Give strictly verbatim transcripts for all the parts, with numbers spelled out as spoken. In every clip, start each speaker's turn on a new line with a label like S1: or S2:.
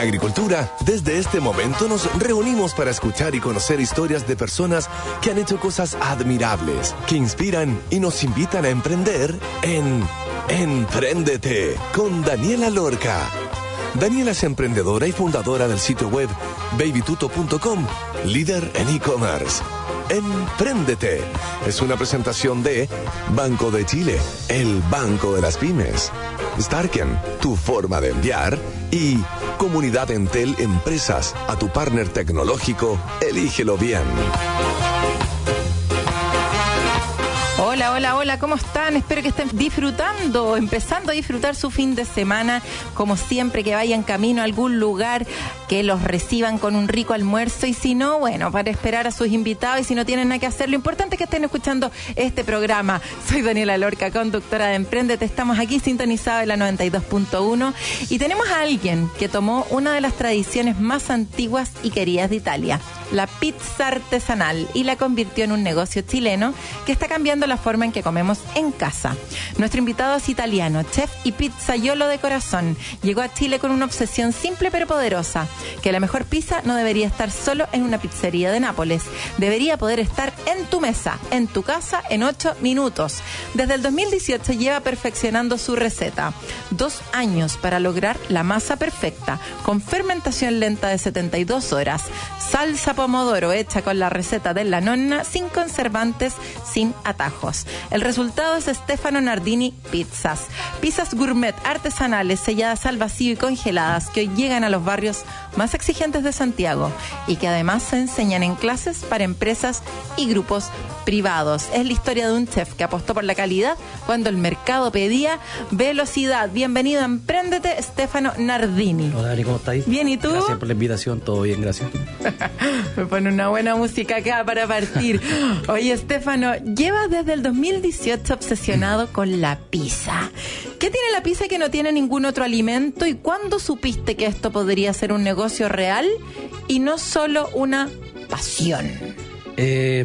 S1: Agricultura, desde este momento nos reunimos para escuchar y conocer historias de personas que han hecho cosas admirables, que inspiran y nos invitan a emprender en Empréndete con Daniela Lorca. Daniela es emprendedora y fundadora del sitio web baby tuto punto com, líder en e-commerce. Empréndete es una presentación de Banco de Chile, el banco de las pymes, Starken, tu forma de enviar, y Comunidad Entel Empresas, a tu partner tecnológico, elígelo bien.
S2: Hola, hola, hola, ¿cómo están? Espero que estén disfrutando, empezando a disfrutar su fin de semana. Como siempre, que vayan camino a algún lugar, que los reciban con un rico almuerzo. Y si no, bueno, para esperar a sus invitados. Y si no tienen nada que hacer, lo importante es que estén escuchando este programa. Soy Daniela Lorca, conductora de Emprendete. Estamos aquí sintonizados en la noventa y dos punto uno. Y tenemos a alguien que tomó una de las tradiciones más antiguas y queridas de Italia, la pizza artesanal, y la convirtió en un negocio chileno que está cambiando la forma en que comemos en casa. Nuestro invitado es italiano, chef y pizzaiolo de corazón. Llegó a Chile con una obsesión simple pero poderosa, que la mejor pizza no debería estar solo en una pizzería de Nápoles. Debería poder estar en tu mesa, en tu casa, en ocho minutos. Desde el dos mil dieciocho lleva perfeccionando su receta. Dos años para lograr la masa perfecta, con fermentación lenta de setenta y dos horas, salsa pomodoro hecha con la receta de la nonna, sin conservantes, sin atajos. El resultado es Stefano Nardini Pizzas. Pizzas gourmet artesanales, selladas al vacío y congeladas, que hoy llegan a los barrios más exigentes de Santiago y que además se enseñan en clases para empresas y grupos privados. Es la historia de un chef que apostó por la calidad cuando el mercado pedía velocidad. Bienvenido a Empréndete, Stefano Nardini.
S3: Hola, Dani, ¿cómo estáis?
S2: Bien, ¿y tú?
S3: Gracias por la invitación, todo bien, gracias.
S2: Me pone una buena música acá para partir. Oye, Stefano, llevas desde el dos mil dieciocho obsesionado con la pizza. ¿Qué tiene la pizza que no tiene ningún otro alimento? ¿Y cuándo supiste que esto podría ser un negocio real y no solo una pasión?
S3: Eh,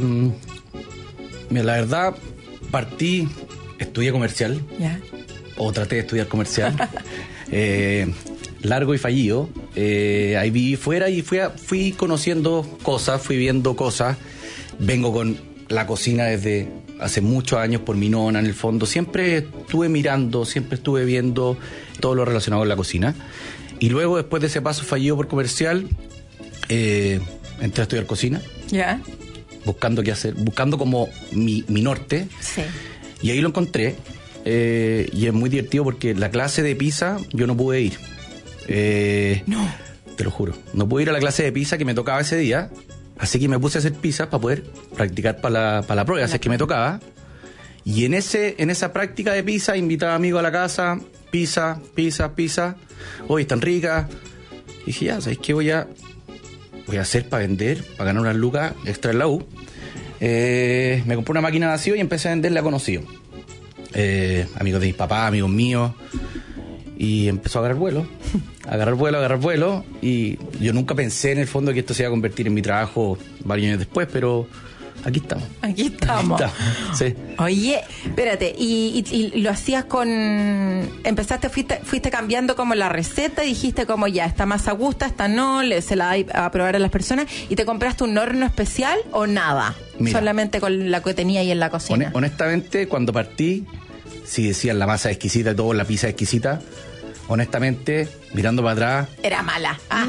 S3: mira, la verdad, partí, estudié comercial,
S2: ¿ya?
S3: O traté de estudiar comercial. eh, largo y fallido. Eh, ahí viví fuera y fui, a, fui conociendo cosas, fui viendo cosas. Vengo con la cocina desde hace muchos años por mi nona, en el fondo. Siempre estuve mirando, siempre estuve viendo todo lo relacionado con la cocina. Y luego, después de ese paso fallido por comercial, eh, entré a estudiar cocina.
S2: ¿Ya?
S3: Buscando qué hacer, buscando como mi, mi norte.
S2: Sí.
S3: Y ahí lo encontré. Eh, y es muy divertido porque la clase de pizza yo no pude ir. Eh,
S2: no.
S3: Te lo juro. No pude ir a la clase de pizza que me tocaba ese día. Así que me puse a hacer pizzas para poder practicar para la, para la prueba, así es que me tocaba. Y en ese en esa práctica de pizza invitaba amigos a la casa, pizza, pizza, pizza. Hoy están ricas. Y dije, ya, ¿sabes qué voy a, voy a hacer para vender, para ganar unas lucas extra en la U? Eh, me compré una máquina de vacío y empecé a venderla a conocidos. Eh, amigos de mis papás, amigos míos. Y empezó a agarrar vuelo, a agarrar vuelo, a agarrar vuelo. Y yo nunca pensé en el fondo que esto se iba a convertir en mi trabajo varios años después, pero aquí estamos.
S2: Aquí estamos.
S3: Aquí estamos. Sí.
S2: Oye, espérate, y, y, y lo hacías con... Empezaste, fuiste, fuiste cambiando como la receta, dijiste como ya, esta masa gusta, esta no, le, se la da a probar a las personas, y te compraste un horno especial o nada. Mira, solamente con la que tenía ahí en la cocina.
S3: Honestamente, cuando partí, si decían la masa exquisita y todo, la pizza exquisita, honestamente, mirando para atrás...
S2: Era mala. Ah.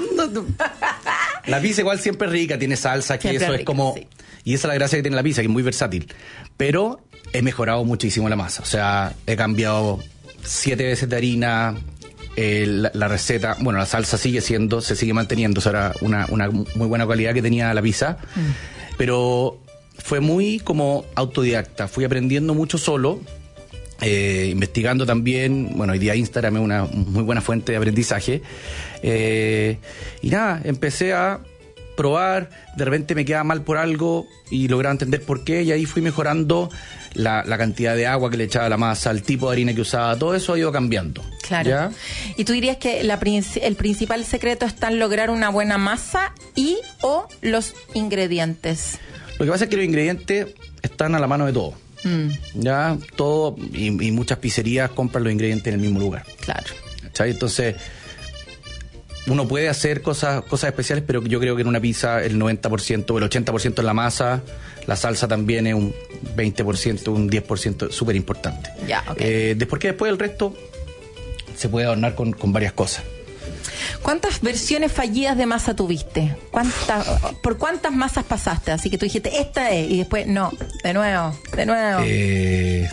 S3: La pizza igual siempre es rica, tiene salsa, que
S2: siempre
S3: eso
S2: rica,
S3: es como... Sí. Y esa es la gracia que tiene la pizza, que es muy versátil. Pero he mejorado muchísimo la masa. O sea, he cambiado siete veces de harina, eh, la, la receta... Bueno, la salsa sigue siendo, se sigue manteniendo. O sea, era una, una muy buena calidad que tenía la pizza. Mm. Pero fue muy como autodidacta. Fui aprendiendo mucho solo. Eh, investigando también, bueno, hoy día Instagram es una muy buena fuente de aprendizaje, eh, y nada, empecé a probar, de repente me quedaba mal por algo y lograba entender por qué, y ahí fui mejorando la, la cantidad de agua que le echaba a la masa, el tipo de harina que usaba, todo eso ha ido cambiando.
S2: Claro. ¿Ya? ¿Y tú dirías que la, el principal secreto está en lograr una buena masa y o los ingredientes?
S3: Lo que pasa es que los ingredientes están a la mano de todos. Mm. Ya, todo, y, y muchas pizzerías compran los ingredientes en el mismo lugar.
S2: Claro.
S3: ¿Cachai? Entonces, uno puede hacer cosas cosas especiales, pero yo creo que en una pizza el noventa por ciento o el ochenta por ciento es la masa, la salsa también es un veinte por ciento, un diez por ciento, súper importante.
S2: Ya, okay.
S3: eh, después que después el resto se puede adornar con, con varias cosas.
S2: ¿Cuántas versiones fallidas de masa tuviste? ¿Cuántas, ¿Por cuántas masas pasaste? Así que tú dijiste, esta es, y después, no, de nuevo, de nuevo.
S3: Eh,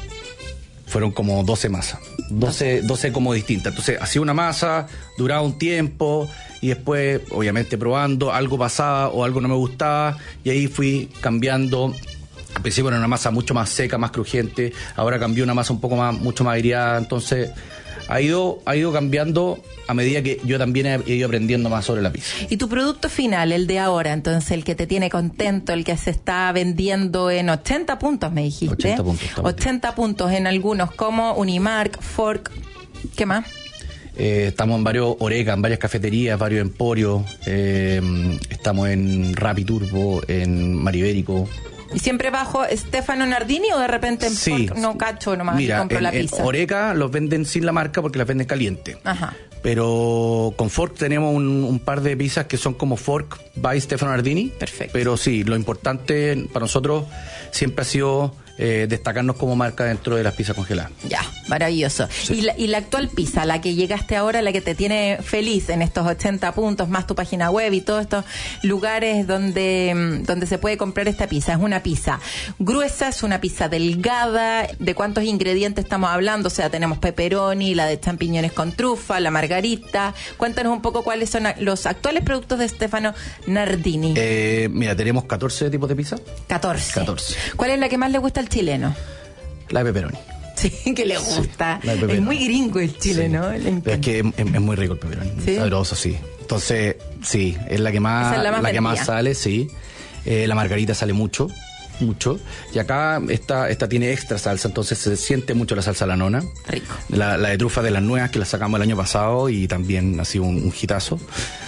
S3: fueron como doce masas. doce, doce como distintas. Entonces, hacía una masa, duraba un tiempo, y después, obviamente, probando, algo pasaba o algo no me gustaba, y ahí fui cambiando. Al principio era una masa mucho más seca, más crujiente, ahora cambió una masa un poco más, mucho más aireada, entonces ha ido, ha ido cambiando a medida que yo también he ido aprendiendo más sobre la pizza.
S2: ¿Y tu producto final, el de ahora, entonces, el que te tiene contento, el que se está vendiendo en ochenta puntos, me dijiste?
S3: ochenta puntos.
S2: ochenta puntos en algunos, como Unimark, Fork, ¿qué más?
S3: Eh, estamos en varios Oreca, en varias cafeterías, varios emporios, eh, estamos en Rappi Turbo, en Maribérico.
S2: ¿Y siempre bajo Stefano Nardini o de repente en
S3: Sí.
S2: Fork no cacho nomás?
S3: Mira,
S2: y compro
S3: en,
S2: la
S3: en
S2: pizza?
S3: Oreca los venden sin la marca porque las venden caliente.
S2: Ajá.
S3: Pero con Fork tenemos un, un par de pizzas que son como Fork by Stefano Nardini.
S2: Perfecto.
S3: Pero sí, lo importante para nosotros siempre ha sido eh, destacarnos como marca dentro de las pizzas congeladas.
S2: Ya, maravilloso.
S3: Sí.
S2: ¿Y, la, y la actual pizza, la que llegaste ahora, la que te tiene feliz en estos ochenta puntos, más tu página web y todos estos lugares donde, donde se puede comprar esta pizza, ¿es una pizza gruesa, es una pizza delgada? ¿De cuántos ingredientes estamos hablando? O sea, tenemos pepperoni, la de champiñones con trufa, la margarita. Cuéntanos un poco cuáles son los actuales productos de Stefano Nardini.
S3: Eh, mira, tenemos catorce tipos de pizza.
S2: catorce.
S3: catorce.
S2: ¿Cuál es la que más le gusta al chileno?
S3: La de pepperoni.
S2: Sí, que le gusta.
S3: Sí, la de
S2: es
S3: pepperoni.
S2: muy gringo el chileno.
S3: Sí.
S2: Le encanta.
S3: Pero es que es, es muy rico el pepperoni.
S2: ¿Sí?
S3: Sabroso, sí. Entonces, sí, es la que más,
S2: Esa es la más
S3: que
S2: vendida.
S3: más sale, sí. Eh, la margarita sale mucho, mucho. Y acá esta, esta tiene extra salsa, entonces se siente mucho la salsa a la nona.
S2: Rico.
S3: La, la de trufa de las nuevas que la sacamos el año pasado y también ha sido un, un hitazo.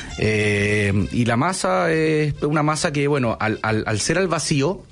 S3: Eh, y la masa es una masa que, bueno, al, al, al ser al vacío,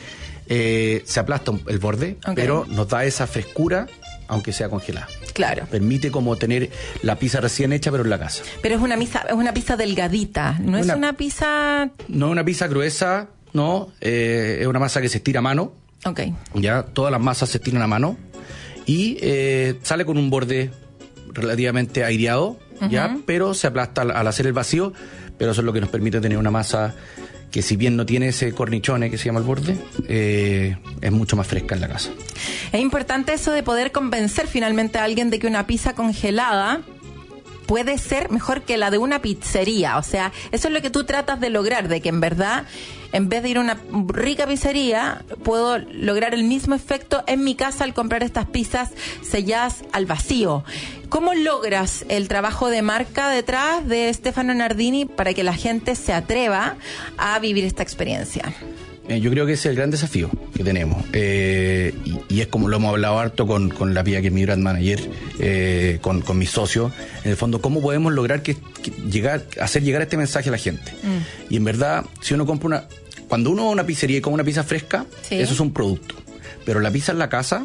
S3: eh, se aplasta el borde,
S2: Ok.
S3: pero nos da esa frescura, aunque sea congelada.
S2: Claro.
S3: Permite como tener la pizza recién hecha, pero en la casa.
S2: Pero es una pizza, es una pizza delgadita, no es
S3: Una-
S2: una pizza.
S3: No es una pizza gruesa, no, eh, es una masa que se estira a mano,
S2: Ok.
S3: ya, todas las masas se estiran a mano y eh, sale con un borde relativamente aireado, ya, pero se aplasta al, al hacer el vacío, pero eso es lo que nos permite tener una masa que, si bien no tiene ese cornichone que se llama el borde, eh, es mucho más fresca en la casa.
S2: Es importante eso de poder convencer finalmente a alguien de que una pizza congelada puede ser mejor que la de una pizzería. O sea, eso es lo que tú tratas de lograr, de que en verdad, en vez de ir a una rica pizzería, puedo lograr el mismo efecto en mi casa al comprar estas pizzas selladas al vacío. ¿Cómo logras el trabajo de marca detrás de Stefano Nardini para que la gente se atreva a vivir esta experiencia?
S3: Eh, yo creo que ese es el gran desafío que tenemos. Eh, y, y es como lo hemos hablado harto con, con la Pía, que es mi brand manager, eh, con, con mis socios. En el fondo, ¿cómo podemos lograr que, que llegar, hacer llegar este mensaje a la gente? Mm. Y en verdad, si uno compra una... Cuando uno va a una pizzería y come una pizza fresca,
S2: sí,
S3: eso es un producto. Pero la pizza en la casa,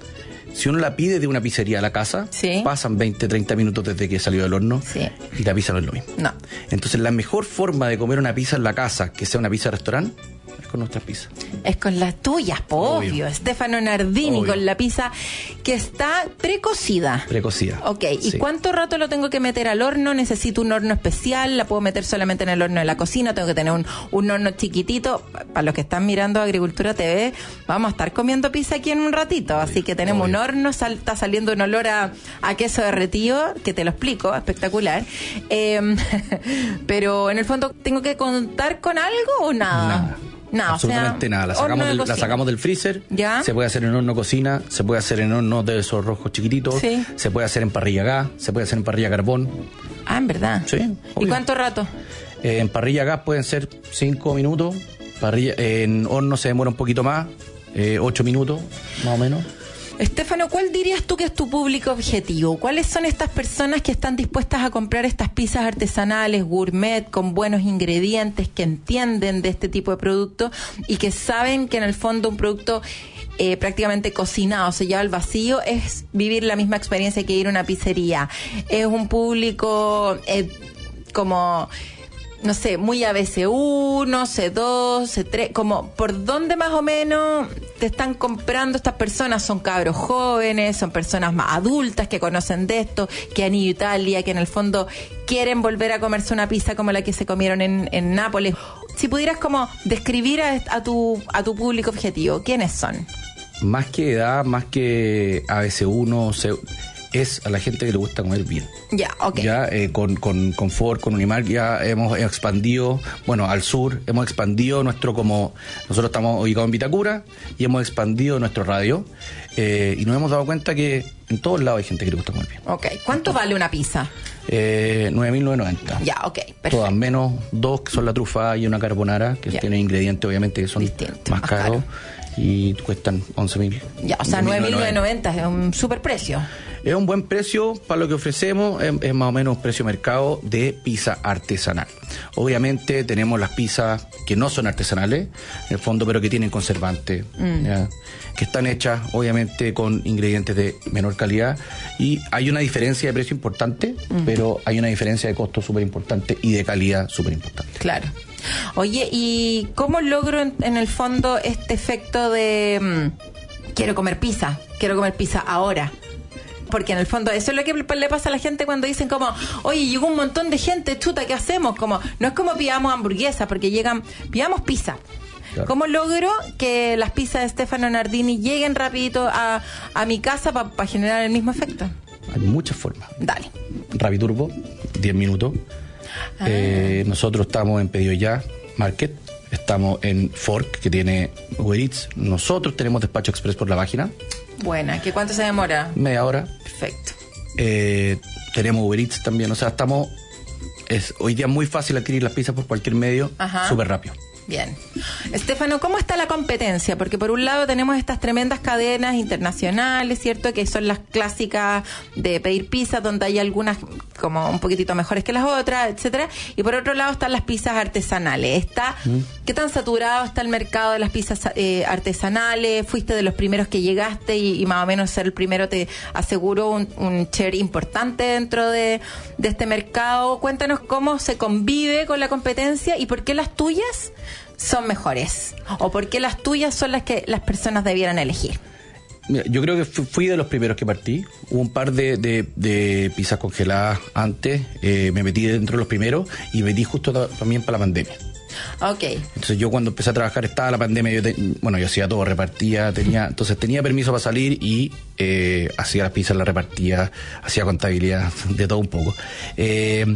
S3: si uno la pide de una pizzería a la casa,
S2: sí,
S3: pasan veinte, treinta minutos desde que salió del horno,
S2: sí,
S3: y la pizza no es lo mismo.
S2: No.
S3: Entonces, la mejor forma de comer una pizza en la casa, que sea una pizza de restaurante, es con nuestras pizzas.
S2: Es con las tuyas, po, obvio. obvio. Stefano Nardini, obvio, con la pizza que está precocida.
S3: Precocida.
S2: Ok, ¿y
S3: sí,
S2: cuánto rato lo tengo que meter al horno? ¿Necesito un horno especial? ¿La puedo meter solamente en el horno de la cocina? ¿Tengo que tener un, un horno chiquitito? Para los que están mirando Agricultura T V, vamos a estar comiendo pizza aquí en un ratito. Obvio, así que tenemos obvio. un horno, sal, está saliendo un olor a, a queso derretido, que te lo explico, espectacular. Eh, pero en el fondo, ¿tengo que contar con algo o nada?
S3: Nada. No, absolutamente o sea, nada. La sacamos, del, la sacamos del freezer.
S2: ¿Ya?
S3: Se puede hacer en horno cocina, se puede hacer en horno de esos rojos chiquititos,
S2: sí,
S3: se puede hacer en parrilla gas, se puede hacer en parrilla carbón.
S2: Ah, ¿en verdad?
S3: Sí.
S2: Obvio. ¿Y cuánto rato?
S3: Eh, en parrilla gas pueden ser cinco minutos, parrilla, eh, en horno se demora un poquito más, eh, ocho minutos más o menos.
S2: Estefano, ¿cuál dirías tú que es tu público objetivo? ¿Cuáles son estas personas que están dispuestas a comprar estas pizzas artesanales, gourmet, con buenos ingredientes, que entienden de este tipo de producto y que saben que en el fondo un producto eh, prácticamente cocinado, sellado al vacío, es vivir la misma experiencia que ir a una pizzería? Es un público eh, como... no sé, muy A B C uno, C dos, C tres, como por dónde más o menos te están comprando estas personas. Son cabros jóvenes, son personas más adultas que conocen de esto, que han ido a Italia, que en el fondo quieren volver a comerse una pizza como la que se comieron en, en Nápoles. Si pudieras como describir a, a tu a tu público objetivo, ¿quiénes son?
S3: Más que edad, más que A B C uno, C... es a la gente que le gusta comer bien.
S2: Ya, ok.
S3: Ya eh, con, con, con Ford, con Unimark ya hemos expandido, bueno, al sur hemos expandido nuestro, como nosotros estamos ubicados en Vitacura y hemos expandido nuestro radio eh, y nos hemos dado cuenta que en todos lados hay gente que le gusta comer bien.
S2: Ok. ¿Cuánto vale una pizza?
S3: Eh, nueve mil novecientos noventa.
S2: Ya, ok, perfecto.
S3: Todas menos dos que son la trufa y una carbonara, que
S2: ya.
S3: tienen ingredientes obviamente que son
S2: distintos,
S3: más,
S2: más
S3: caros
S2: caro.
S3: Y cuestan once mil.
S2: Ya, o sea, nueve mil novecientos noventa es un super precio.
S3: Es un buen precio para lo que ofrecemos, es, es más o menos un precio mercado de pizza artesanal. Obviamente tenemos las pizzas que no son artesanales, en el fondo, pero que tienen conservantes, mm. ¿ya? Que están hechas obviamente con ingredientes de menor calidad y hay una diferencia de precio importante, mm. pero hay una diferencia de costo súper importante y de calidad súper importante.
S2: Claro. Oye, ¿y cómo logro en, en el fondo este efecto de mmm, quiero comer pizza, quiero comer pizza ahora? Porque en el fondo eso es lo que le pasa a la gente cuando dicen como, oye, llegó un montón de gente, chuta, ¿qué hacemos? Como, no es como pidamos hamburguesa, porque llegan, pidamos pizza. Claro. ¿Cómo logro que las pizzas de Stefano Nardini lleguen rapidito a, a mi casa para pa generar el mismo efecto?
S3: Hay muchas formas.
S2: Dale.
S3: Rapiturbo, diez minutos. Ah. Eh, nosotros estamos en Pedido Ya Market, estamos en Fork, que tiene Uber Eats. Nosotros tenemos despacho express por la página.
S2: Buena, ¿qué cuánto se demora?
S3: Media hora.
S2: Perfecto.
S3: Eh, tenemos Uber Eats también, o sea, estamos... Es hoy día muy fácil adquirir las pizzas por cualquier medio, súper rápido.
S2: Bien. Estefano, ¿cómo está la competencia? Porque por un lado tenemos estas tremendas cadenas internacionales, ¿cierto? Que son las clásicas de pedir pizza, donde hay algunas como un poquitito mejores que las otras, etcétera. Y por otro lado están las pizzas artesanales. Está, ¿Mm? ¿Qué tan saturado está el mercado de las pizzas eh, artesanales? ¿Fuiste de los primeros que llegaste y, y más o menos ser el primero te aseguró un, un share importante dentro de, de este mercado? Cuéntanos cómo se convive con la competencia y por qué las tuyas son mejores, o por qué las tuyas son las que las personas debieran elegir.
S3: Mira, yo creo que fui de los primeros que partí. Hubo un par de, de, de pizzas congeladas antes, eh, me metí dentro de los primeros y me metí justo también para la pandemia.
S2: Ok.
S3: Entonces yo cuando empecé a trabajar estaba la pandemia, yo te, bueno, yo hacía todo, repartía, tenía, entonces tenía permiso para salir y eh, hacía las pizzas, las repartía, hacía contabilidad, de todo un poco. Eh,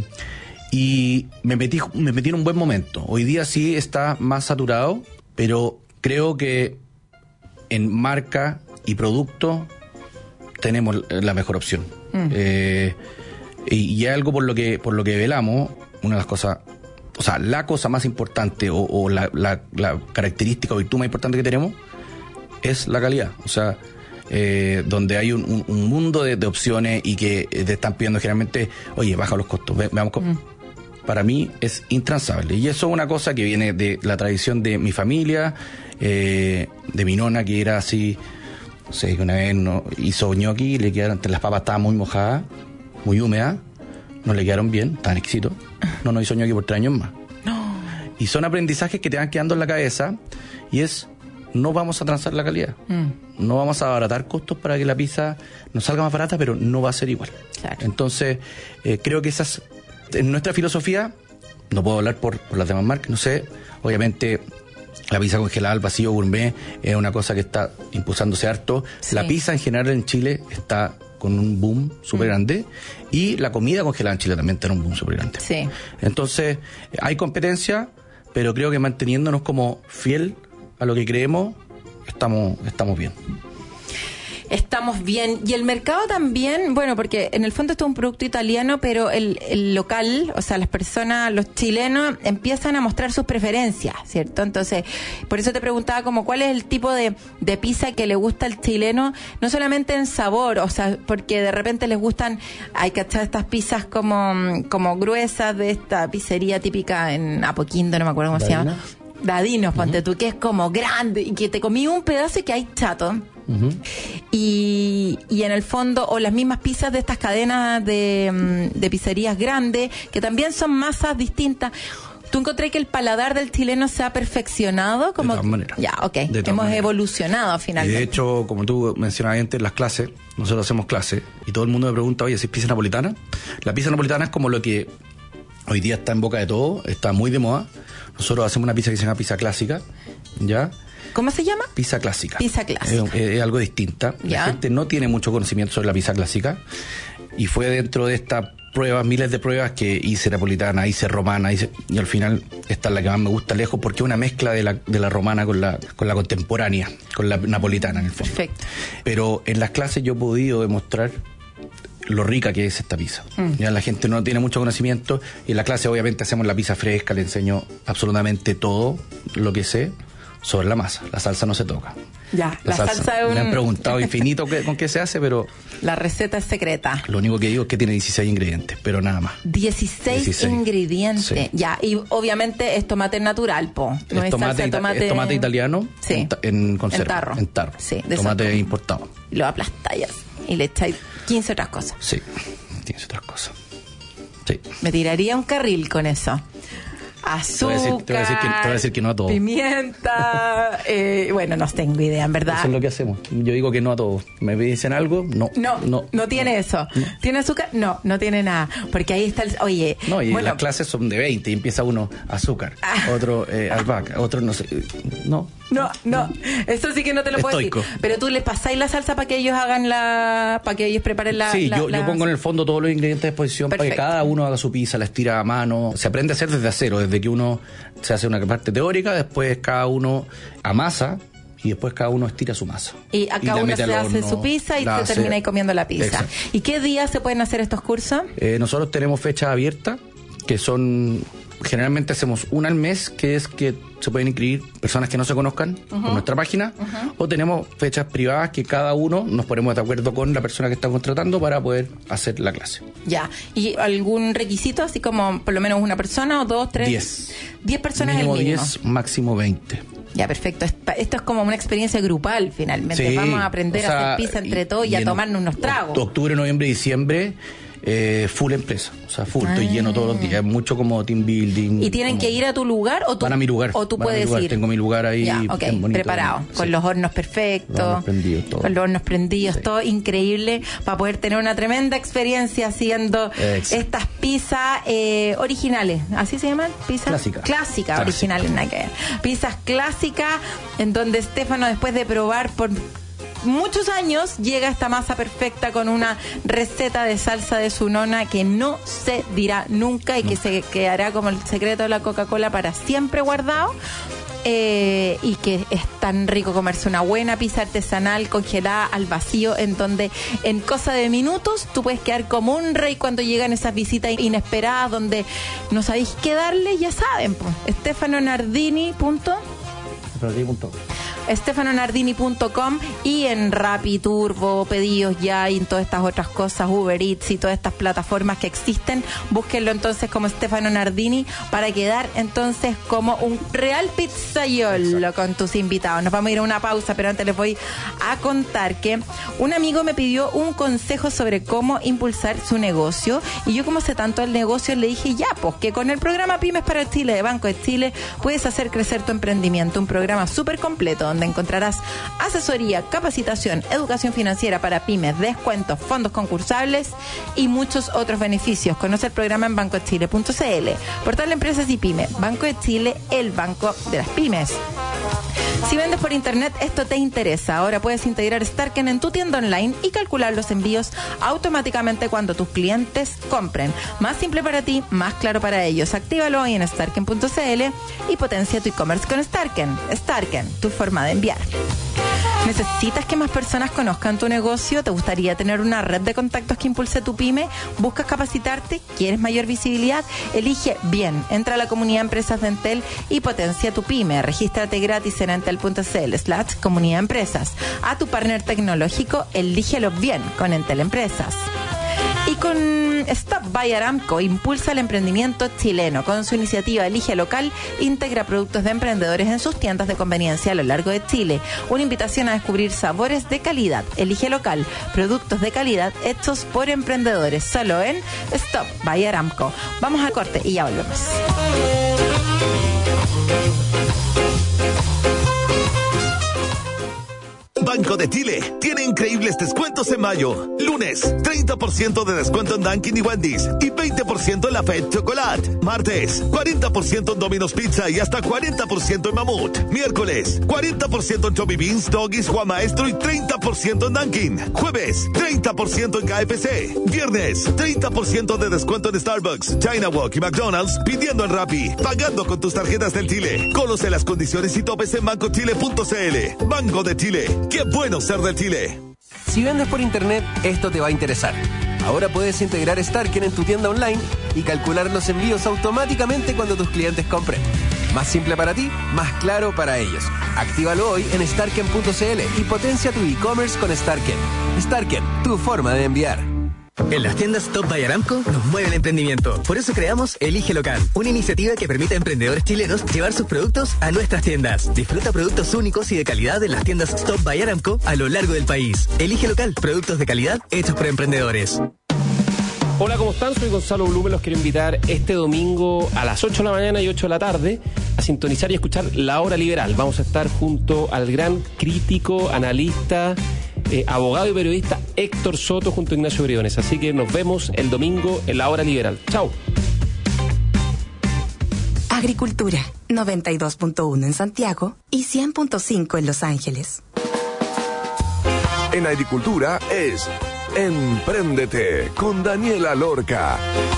S3: Y me metí, me metí en un buen momento. Hoy día sí está más saturado, pero creo que en marca y producto tenemos la mejor opción. Mm. Eh, y, y algo por lo que por lo que velamos, una de las cosas, o sea, la cosa más importante o, o la, la, la característica o virtud más importante que tenemos es la calidad. O sea, eh, donde hay un, un, un mundo de, de opciones y que te están pidiendo generalmente, oye, baja los costos, ve, veamos cómo. Mm. Para mí es intransable. Y eso es una cosa que viene de la tradición de mi familia, eh, de mi nona, que era así, no sé, que una vez no, hizo ñoqui y le quedaron, las papas estaban muy mojadas, muy húmedas, no le quedaron bien, tan exquisitos. No nos hizo ñoqui por tres años más.
S2: No.
S3: Y son aprendizajes que te van quedando en la cabeza y es, no vamos a transar la calidad. Mm. No vamos a abaratar costos para que la pizza nos salga más barata, pero no va a ser igual.
S2: Claro.
S3: Entonces, eh, creo que esas... En nuestra filosofía, no puedo hablar por, por las demás marcas, no sé, obviamente la pizza congelada al vacío gourmet es una cosa que está impulsándose harto. Sí. La pizza en general en Chile está con un boom súper grande mm. y la comida congelada en Chile también tiene un boom súper grande.
S2: Sí.
S3: Entonces, hay competencia, pero creo que manteniéndonos como fiel a lo que creemos, estamos, estamos bien.
S2: estamos bien. Y el mercado también, bueno, porque en el fondo esto es un producto italiano, pero el, el local, o sea, las personas, los chilenos, empiezan a mostrar sus preferencias, ¿cierto? Entonces, por eso te preguntaba como cuál es el tipo de, de pizza que le gusta al chileno, no solamente en sabor, o sea, porque de repente les gustan, hay que echar estas pizzas como, como gruesas de esta pizzería típica en Apoquindo, no me acuerdo cómo se llama. Dadinos, ponte uh-huh. tú, que es como grande y que te comí un pedazo y que hay chato. Uh-huh. Y, y en el fondo, o las mismas pizzas de estas cadenas de, de pizzerías grandes, que también son masas distintas. ¿Tú encontré que el paladar del chileno se ha perfeccionado? Como...
S3: De todas maneras.
S2: Ya, ok.
S3: De todas
S2: Hemos
S3: maneras.
S2: evolucionado finalmente.
S3: Y de hecho, como tú mencionabas antes, las clases, nosotros hacemos clases, y todo el mundo me pregunta, oye, ¿si es pizza napolitana? La pizza napolitana es como lo que hoy día está en boca de todo, está muy de moda. Nosotros hacemos una pizza que se llama pizza clásica, ¿ya?
S2: ¿Cómo se llama?
S3: Pizza clásica.
S2: Pizza clásica.
S3: Es, es algo distinta.
S2: ¿Ya?
S3: La gente no tiene mucho conocimiento sobre la pizza clásica, y fue dentro de estas pruebas, miles de pruebas, que hice napolitana, hice romana, hice, y al final esta es la que más me gusta lejos, porque es una mezcla de la, de la romana con la, con la contemporánea, con la napolitana en el fondo.
S2: Perfecto.
S3: Pero en las clases yo he podido demostrar lo rica que es esta pizza. Mm. Ya la gente no tiene mucho conocimiento, y en la clase obviamente hacemos la pizza fresca, le enseño absolutamente todo lo que sé sobre la masa. La salsa no se toca.
S2: Ya,
S3: la, la salsa, salsa es un... Me han preguntado infinito que, con qué se hace, pero...
S2: La receta es secreta.
S3: Lo único que digo es que tiene dieciséis ingredientes, pero nada más.
S2: dieciséis, dieciséis. Ingredientes. Sí. Ya, y obviamente es tomate natural, po. No
S3: es,
S2: es,
S3: tomate, ita- tomate... es tomate italiano,
S2: sí.
S3: en, en conserva.
S2: En tarro.
S3: En tarro.
S2: Sí,
S3: de tomate eso. Importado.
S2: Y lo aplastáis y le echáis quince otras cosas.
S3: Sí, quince otras cosas. Sí.
S2: Me tiraría un carril con eso. Azúcar,
S3: te voy a decir, te voy a decir, que, te voy a decir que no a todo.
S2: Pimienta, eh, bueno, no tengo idea, en verdad.
S3: Eso es lo que hacemos. Yo digo que no a todo. ¿Me dicen algo? No.
S2: No, no, no tiene eso. No. ¿Tiene azúcar? No, no tiene nada. Porque ahí está el... Oye...
S3: No, y
S2: bueno,
S3: las clases son de veinte y empieza uno azúcar, ah, otro eh, albahaca, otro no sé... No.
S2: No, no, eso sí que no te lo puedo
S3: Estoico.
S2: decir. Pero tú les pasáis la salsa para que ellos hagan la... para que ellos preparen la...
S3: Sí,
S2: la,
S3: yo,
S2: la...
S3: yo pongo en el fondo todos los ingredientes de disposición. Perfecto. Para que cada uno haga su pizza, la estira a mano. Se aprende a hacer desde cero, desde que uno se hace una parte teórica, después cada uno amasa y después cada uno estira su masa.
S2: Y a cada uno se hace su pizza y se termina ahí comiendo la pizza. Exacto. ¿Y qué días se pueden hacer estos cursos?
S3: Eh, nosotros tenemos fechas abiertas, que son... Generalmente hacemos una al mes, que es que se pueden inscribir personas que no se conozcan uh-huh. por nuestra página, uh-huh. o tenemos fechas privadas que cada uno nos ponemos de acuerdo con la persona que está contratando para poder hacer la clase.
S2: Ya. ¿Y algún requisito, así como por lo menos una persona o dos, tres?
S3: Diez.
S2: Diez personas
S3: mínimo
S2: el mínimo.
S3: Diez, máximo veinte.
S2: Ya, perfecto. Esto es como una experiencia grupal, finalmente. Sí, Vamos a aprender o sea, a hacer pizza entre todos y, y a tomarnos unos tragos.
S3: Octubre, noviembre y diciembre... Eh, full empresa, o sea, full, ah. estoy lleno todos los días, mucho como team building.
S2: ¿Y tienen
S3: como...
S2: que ir a tu lugar o tú?
S3: Van a mi lugar.
S2: O tú
S3: van
S2: puedes
S3: a mi lugar.
S2: ir.
S3: Tengo mi lugar ahí
S2: ya, okay.
S3: bien bonito,
S2: preparado,
S3: bien.
S2: con
S3: sí.
S2: los hornos perfectos,
S3: los hornos prendidos, todo.
S2: con los hornos prendidos,
S3: sí.
S2: todo increíble, para poder tener una tremenda experiencia haciendo Exacto. estas pizzas eh, originales, ¿así se llaman? Pizza
S3: clásica,
S2: clásica, originales, nada que ver. Pizzas clásicas, en donde Stefano, después de probar por muchos años, llega esta masa perfecta con una receta de salsa de su nona que no se dirá nunca y que se quedará como el secreto de la Coca-Cola para siempre guardado. Eh, y que es tan rico comerse una buena pizza artesanal congelada al vacío, en donde en cosa de minutos tú puedes quedar como un rey cuando llegan esas visitas inesperadas donde no sabéis qué darle. Ya saben, pues, Stefano Nardini punto Stefano Nardini punto com y en Rappi, Turbo, Pedidos Ya y en todas estas otras cosas, Uber Eats y todas estas plataformas que existen. Búsquenlo entonces como Stefano Nardini para quedar entonces como un real pizzaiolo con tus invitados. Nos vamos a ir a una pausa, pero antes les voy a contar que un amigo me pidió un consejo sobre cómo impulsar su negocio y yo, como sé tanto del negocio, le dije ya, pues que con el programa Pymes para Chile de Banco de Chile puedes hacer crecer tu emprendimiento, un programa súper completo donde encontrarás asesoría, capacitación, educación financiera para pymes, descuentos, fondos concursables y muchos otros beneficios. Conoce el programa en banco de chile punto c l. Portal de Empresas y Pymes. Banco de Chile, el banco de las pymes. Si vendes por internet, esto te interesa. Ahora puedes integrar Starken en tu tienda online y calcular los envíos automáticamente cuando tus clientes compren. Más simple para ti, más claro para ellos. Actívalo hoy en starken punto c l y potencia tu e-commerce con Starken. Starken, tu forma de enviar. ¿Necesitas que más personas conozcan tu negocio? ¿Te gustaría tener una red de contactos que impulse tu pyme? ¿Buscas capacitarte? ¿Quieres mayor visibilidad? Elige bien. Entra a la comunidad Empresas de Entel y potencia tu pyme. Regístrate gratis en entel.cl slash comunidad empresas. A tu partner tecnológico, elígelo bien con Entel Empresas. Y con Stop by Aramco impulsa el emprendimiento chileno. Con su iniciativa Elige Local, integra productos de emprendedores en sus tiendas de conveniencia a lo largo de Chile. Una invitación a descubrir sabores de calidad. Elige Local, productos de calidad hechos por emprendedores. Solo en Stop by Aramco. Vamos al corte y ya volvemos.
S1: Banco de Chile tiene increíbles descuentos en mayo. Lunes, treinta por ciento de descuento en Dunkin' y Wendy's y veinte por ciento en la Fed Chocolate. Martes, cuarenta por ciento en Domino's Pizza y hasta cuarenta por ciento en Mamut. Miércoles, cuarenta por ciento en Chubby Beans, Doggies, Juan Maestro y treinta por ciento en Dunkin'. Jueves, treinta por ciento en K F C. Viernes, treinta por ciento de descuento en Starbucks, China Walk y McDonald's pidiendo en Rappi, pagando con tus tarjetas del Chile. Conoce las condiciones y topes en banco chile punto c l. Banco de Chile. ¡Qué bueno ser de Chile!
S4: Si vendes por internet, esto te va a interesar. Ahora puedes integrar Starken en tu tienda online y calcular los envíos automáticamente cuando tus clientes compren. Más simple para ti, más claro para ellos. Actívalo hoy en starken punto c l y potencia tu e-commerce con Starken. Starken, tu forma de enviar.
S5: En las tiendas Stop by Aramco nos mueve el emprendimiento. Por eso creamos Elige Local, una iniciativa que permite a emprendedores chilenos llevar sus productos a nuestras tiendas. Disfruta productos únicos y de calidad en las tiendas Stop by Aramco a lo largo del país. Elige Local, productos de calidad hechos por emprendedores.
S6: Hola, ¿cómo están? Soy Gonzalo Blume. Los quiero invitar este domingo a las ocho de la mañana y ocho de la tarde a sintonizar y escuchar La Hora Liberal. Vamos a estar junto al gran crítico, analista, eh, abogado y periodista Héctor Soto junto a Ignacio Briones. Así que nos vemos el domingo en La Hora Liberal. Chao.
S7: Agricultura, noventa y dos punto uno en Santiago y cien punto cinco en Los Ángeles.
S1: En agricultura es Empréndete con Daniela Lorca.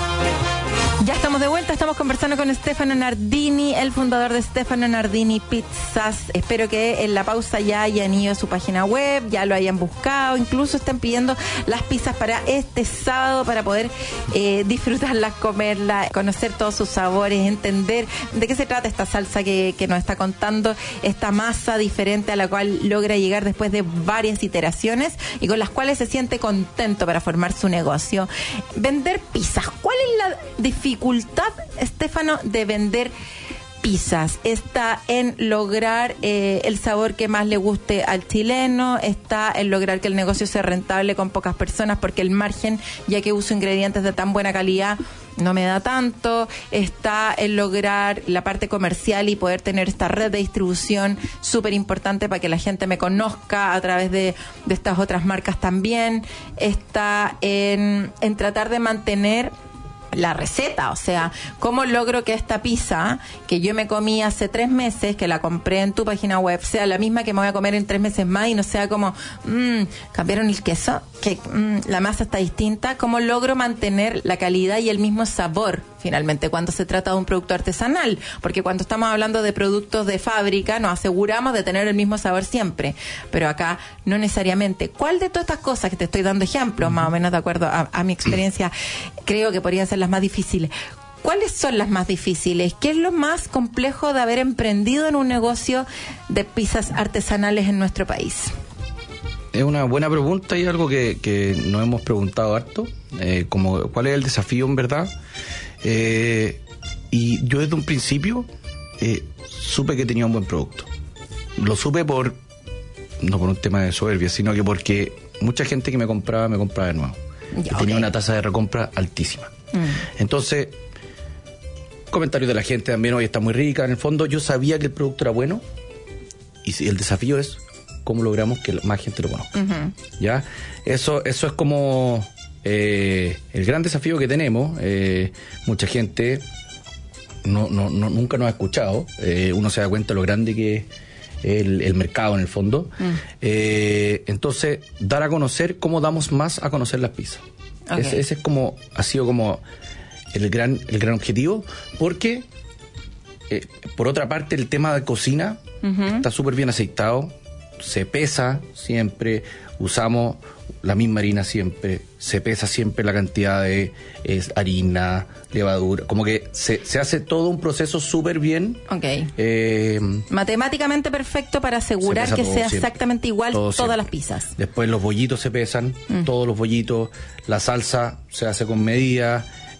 S2: Ya estamos de vuelta, estamos conversando con Stefano Nardini, el fundador de Stefano Nardini Pizzas. Espero que en la pausa ya hayan ido a su página web, ya lo hayan buscado, incluso estén pidiendo las pizzas para este sábado para poder eh, disfrutarlas, comerlas, conocer todos sus sabores, entender de qué se trata esta salsa que, que nos está contando, esta masa diferente a la cual logra llegar después de varias iteraciones y con las cuales se siente contento para formar su negocio. Vender pizzas, ¿cuál es la dificultad, Stefano, de vender pizzas? Está en lograr eh, el sabor que más le guste al chileno, está en lograr que el negocio sea rentable con pocas personas porque el margen, ya que uso ingredientes de tan buena calidad, no me da tanto, está en lograr la parte comercial y poder tener esta red de distribución súper importante para que la gente me conozca a través de, de estas otras marcas también, está en, en tratar de mantener la receta, o sea, ¿cómo logro que esta pizza que yo me comí hace tres meses, que la compré en tu página web, sea la misma que me voy a comer en tres meses más y no sea como, mmm, cambiaron el queso, que mmm, la masa está distinta? ¿Cómo logro mantener la calidad y el mismo sabor finalmente cuando se trata de un producto artesanal? Porque cuando estamos hablando de productos de fábrica nos aseguramos de tener el mismo sabor siempre, pero acá no necesariamente. ¿Cuál de todas estas cosas que te estoy dando ejemplos, más o menos de acuerdo a, a mi experiencia, creo que podrían ser las más difíciles? ¿Cuáles son las más difíciles? ¿Qué es lo más complejo de haber emprendido en un negocio de pizzas artesanales en nuestro país?
S3: Es una buena pregunta y algo que, que nos hemos preguntado harto, eh, como cuál es el desafío en verdad. Eh, y yo desde un principio eh, supe que tenía un buen producto. Lo supe por, no por un tema de soberbia, sino que porque mucha gente que me compraba, me compraba de nuevo. Ya, okay. Tenía una tasa de recompra altísima. Mm. Entonces, comentarios de la gente también, hoy está muy rica. En el fondo yo sabía que el producto era bueno y si el desafío es cómo logramos que más gente lo conozca. Uh-huh. ¿Ya? Eso, eso es como eh, el gran desafío que tenemos. Eh, mucha gente no, no, no, nunca nos ha escuchado. Eh, uno se da cuenta de lo grande que es el, el mercado en el fondo. Uh-huh. Eh, entonces, dar a conocer cómo damos más a conocer las pizzas. Okay. Ese, ese es como, ha sido como el gran, el gran objetivo, porque eh, por otra parte el tema de cocina uh-huh. está súper bien aceitado. se pesa siempre, usamos la misma harina siempre, se pesa siempre la cantidad de es, harina, levadura, como que se, se hace todo un proceso súper bien.
S2: Ok.
S3: Eh,
S2: Matemáticamente perfecto para asegurar que sea siempre, exactamente igual todas siempre. Las pizzas.
S3: Después los bollitos se pesan, mm. todos los bollitos, la salsa se hace con medida,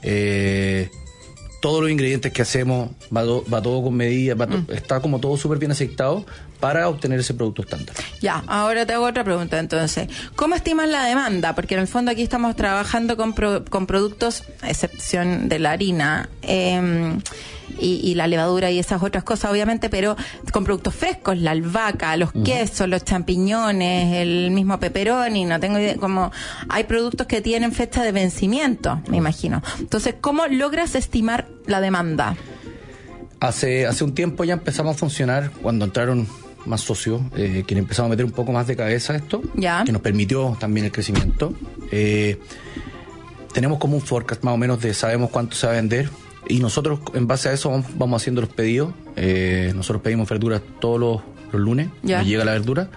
S3: eh, todos los ingredientes que hacemos va, do, va todo con medida, va to, mm. está como todo súper bien aceitado para obtener ese producto estándar.
S2: Ya, ahora te hago otra pregunta entonces. ¿Cómo estimas la demanda? Porque en el fondo aquí estamos trabajando con, pro, con productos, a excepción de la harina eh, y, y la levadura y esas otras cosas, obviamente, pero con productos frescos, la albahaca, los uh-huh. quesos, los champiñones, el mismo pepperoni, no tengo idea, como hay productos que tienen fecha de vencimiento, me imagino. Entonces, ¿cómo logras estimar la demanda?
S3: Hace, hace un tiempo ya empezamos a funcionar cuando entraron más socios, eh, que empezamos a meter un poco más de cabeza a esto,
S2: ya.
S3: que nos permitió también el crecimiento. Eh, tenemos como un forecast más o menos de sabemos cuánto se va a vender y nosotros en base a eso vamos, vamos haciendo los pedidos. Eh, nosotros pedimos verduras todos los, los lunes,
S2: ya.
S3: nos llega la verdura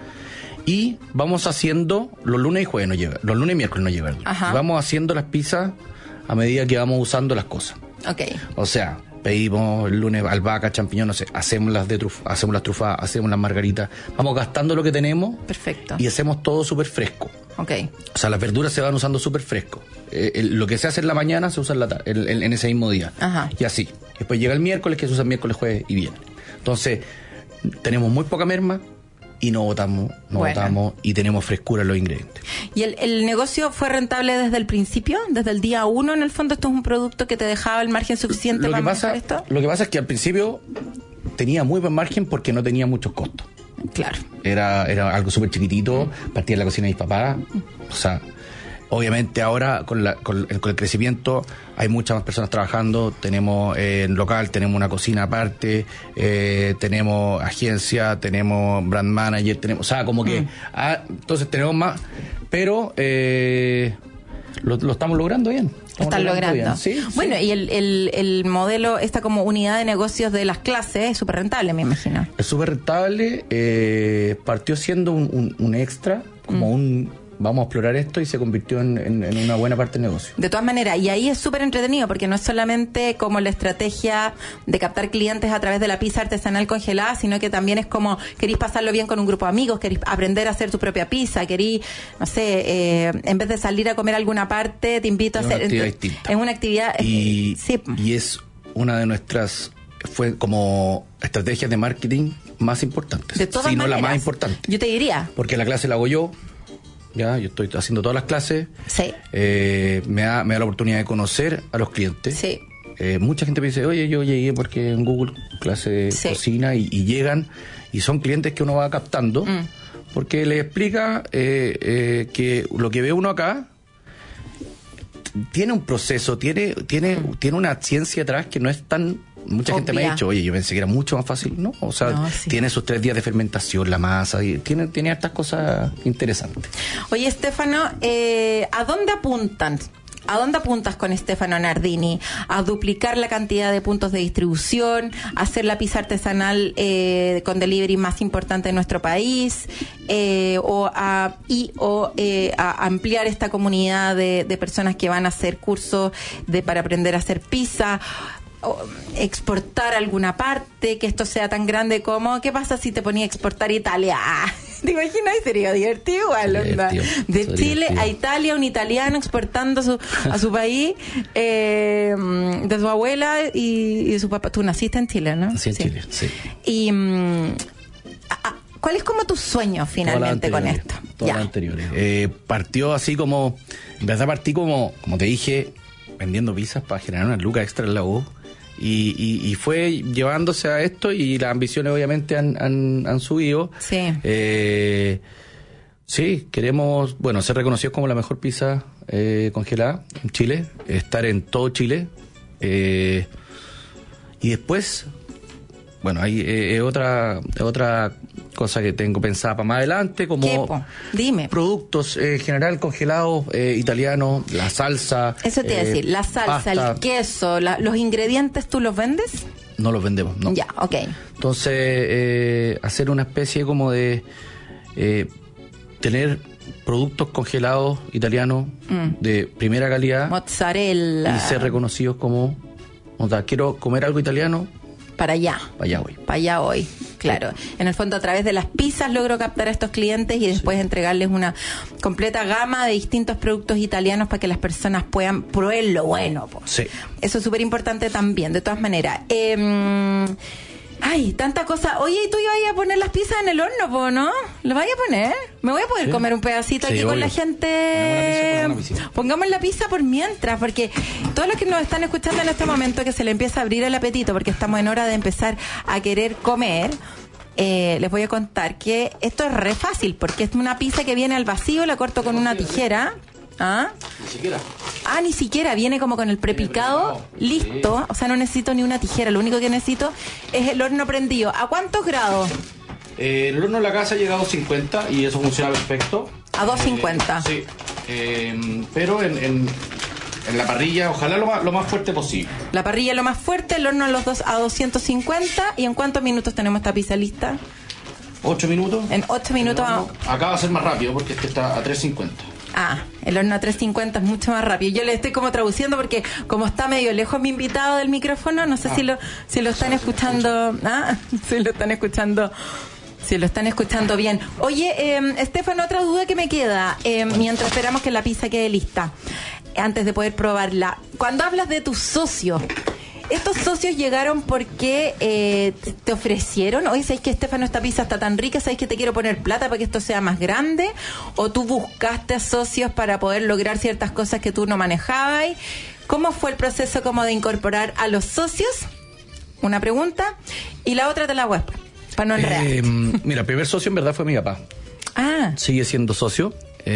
S3: y vamos haciendo los lunes y jueves nos llega, los lunes y miércoles nos llega verdura.
S2: Ajá.
S3: Y vamos haciendo las pizzas a medida que vamos usando las cosas.
S2: Okay.
S3: O sea, pedimos el lunes albahaca, champiñón, no sé, hacemos las de truf, hacemos las trufadas, hacemos las margaritas, vamos gastando lo que tenemos.
S2: Perfecto.
S3: Y hacemos todo súper fresco.
S2: Okay.
S3: O sea, las verduras se van usando súper fresco. Eh, el, lo que se hace en la mañana se usa en, la ta- el, el, en ese mismo día.
S2: Ajá.
S3: Y así. Después llega el miércoles, que se usa el miércoles, jueves y viernes. Entonces, tenemos muy poca merma y no botamos, no
S2: bueno.
S3: botamos y tenemos frescura en los ingredientes.
S2: ¿Y el, el negocio fue rentable desde el principio? ¿Desde el día uno? En el fondo, ¿esto es un producto que te dejaba el margen suficiente
S3: lo
S2: para
S3: que pasa,
S2: manejar esto?
S3: Lo que pasa es que al principio tenía muy buen margen porque no tenía muchos costos.
S2: Claro.
S3: Era, era algo súper chiquitito, mm. partía de la cocina de mis papás. O sea, obviamente ahora con, la, con, el, con el crecimiento hay muchas más personas trabajando. Tenemos eh, en local, tenemos una cocina aparte, eh, tenemos agencia, tenemos brand manager, tenemos, o sea, como que, mm. ah, entonces tenemos más, pero eh, lo, lo estamos logrando bien.
S2: Lo están logrando.
S3: Sí,
S2: bueno,
S3: sí.
S2: y el, el, el modelo, esta como unidad de negocios de las clases es súper rentable, me imagino.
S3: Es súper rentable, eh, partió siendo un, un, un extra, como mm. un... vamos a explorar esto y se convirtió en, en, en una buena parte del negocio.
S2: De todas maneras, y ahí es súper entretenido porque no es solamente como la estrategia de captar clientes a través de la pizza artesanal congelada, sino que también es como querís pasarlo bien con un grupo de amigos, querís aprender a hacer tu propia pizza, querís, no sé, eh, en vez de salir a comer a alguna parte, te invito a
S3: es
S2: hacer...
S3: Es una actividad distinta.
S2: Es una actividad...
S3: Y,
S2: eh, sí.
S3: y es una de nuestras... fue como estrategias de marketing más importantes.
S2: De todas
S3: si no
S2: maneras,
S3: la más importante.
S2: Yo te diría.
S3: Porque la clase la hago yo. Ya, yo estoy haciendo todas las clases.
S2: Sí.
S3: Eh, me da, me da la oportunidad de conocer a los clientes.
S2: Sí.
S3: Eh, mucha gente me dice, oye, yo llegué porque en Google clase de
S2: sí.
S3: cocina y, y llegan y son clientes que uno va captando mm. porque les explica eh, eh, que lo que ve uno acá tiene un proceso, tiene, tiene, mm. tiene una ciencia atrás que no es tan... Mucha
S2: Obvia.
S3: gente me ha dicho, oye, yo pensé que era mucho más fácil. No, o sea,
S2: no, sí.
S3: tiene sus tres días de fermentación, la masa, y tiene, tiene hartas cosas interesantes.
S2: Oye, Stefano, eh, ¿a dónde apuntan? ¿A dónde apuntas con Stefano Nardini? ¿A duplicar la cantidad de puntos de distribución? ¿A hacer la pizza artesanal eh, con delivery más importante de nuestro país? Eh, o a, y o eh, a ampliar esta comunidad de, de personas que van a hacer cursos de, para aprender a hacer pizza? O exportar a alguna parte, que esto sea tan grande como, ¿qué pasa si te ponía a exportar a Italia? Ah, ¿te imaginas? Sería divertido igual, onda. De Chile divertido. A Italia, un italiano exportando a su, a su país, eh, de su abuela y, y de su papá. Tú naciste en Chile, ¿no?
S3: Sí, en sí. Chile, sí.
S2: Y um, a, ¿cuál es como tu sueño finalmente con esto?
S3: Todas las anteriores. Eh, partió así como, en verdad partí como, como te dije, vendiendo pizzas para generar una lucas extra en la U. Y, y, y fue llevándose a esto y las ambiciones obviamente han, han, han subido.
S2: Sí.
S3: Eh, sí, queremos, bueno, ser reconocidos como la mejor pizza eh, congelada en Chile, estar en todo Chile. Eh, y después, bueno, hay eh, otra otra cosa que tengo pensada para más adelante, como
S2: ¿qué, po? Dime.
S3: Productos en eh, general congelados, eh, italianos, la salsa.
S2: Eso te iba a decir, la salsa, pasta. El queso, la, los ingredientes, ¿tú los vendes?
S3: No los vendemos, no.
S2: Ya, ok.
S3: Entonces, eh, hacer una especie como de eh, tener productos congelados italianos mm. de primera calidad.
S2: Mozzarella.
S3: Y ser reconocidos como, o sea, quiero comer algo italiano.
S2: Para allá.
S3: Para allá hoy.
S2: Para allá hoy, claro. Sí. En el fondo, a través de las pizzas logro captar a estos clientes y después sí. entregarles una completa gama de distintos productos italianos para que las personas puedan probar lo bueno. Po.
S3: Sí.
S2: Eso es súper importante también, de todas maneras. Eh, Ay, tanta cosa. Oye, ¿y tú ibas a poner las pizzas en el horno, po, no? ¿Las vas a poner? ¿Me voy a poder sí. comer un pedacito sí, aquí obvio. Con la gente? Una pizza, Pongamos la pizza por mientras, porque todos los que nos están escuchando en este momento que se le empieza a abrir el apetito, porque estamos en hora de empezar a querer comer, eh, les voy a contar que esto es re fácil, porque es una pizza que viene al vacío, la corto con una tijera. ¿Ah?
S3: Ni siquiera.
S2: Ah, ni siquiera, viene como con el prepicado listo, sí. O sea, no necesito ni una tijera, lo único que necesito es el horno prendido. ¿A cuántos grados?
S3: Eh, el horno de la casa llega a doscientos cincuenta y eso funciona perfecto.
S2: ¿A doscientos cincuenta?
S3: Eh, sí, eh, pero en, en, en la parrilla, ojalá lo más, lo más fuerte posible.
S2: La parrilla lo más fuerte, el horno a, los dos, a doscientos cincuenta. ¿Y en cuántos minutos tenemos esta pizza lista?
S3: ¿Ocho minutos?
S2: En ocho minutos.
S3: Horno, acá va a ser más rápido porque este está a trescientos cincuenta.
S2: Ah, el horno a trescientos cincuenta es mucho más rápido. Yo le estoy como traduciendo porque como está medio lejos mi invitado del micrófono, no sé ah, si lo si lo están escuchando, ah, si lo están escuchando, si lo están escuchando bien. Oye, eh, Estefano, otra duda que me queda eh, mientras esperamos que la pizza quede lista, antes de poder probarla. Cuando hablas de tus socios, ¿estos socios llegaron porque eh, te ofrecieron? Oye, ¿sabéis que, Estefano, esta pizza está tan rica? ¿Sabéis que te quiero poner plata para que esto sea más grande? ¿O tú buscaste a socios para poder lograr ciertas cosas que tú no manejabas? ¿Cómo fue el proceso como de incorporar a los socios? Una pregunta. Y la otra te la hago después, para no enredar.
S3: Eh, mira, el primer socio en verdad fue mi papá.
S2: Ah.
S3: Sigue siendo socio.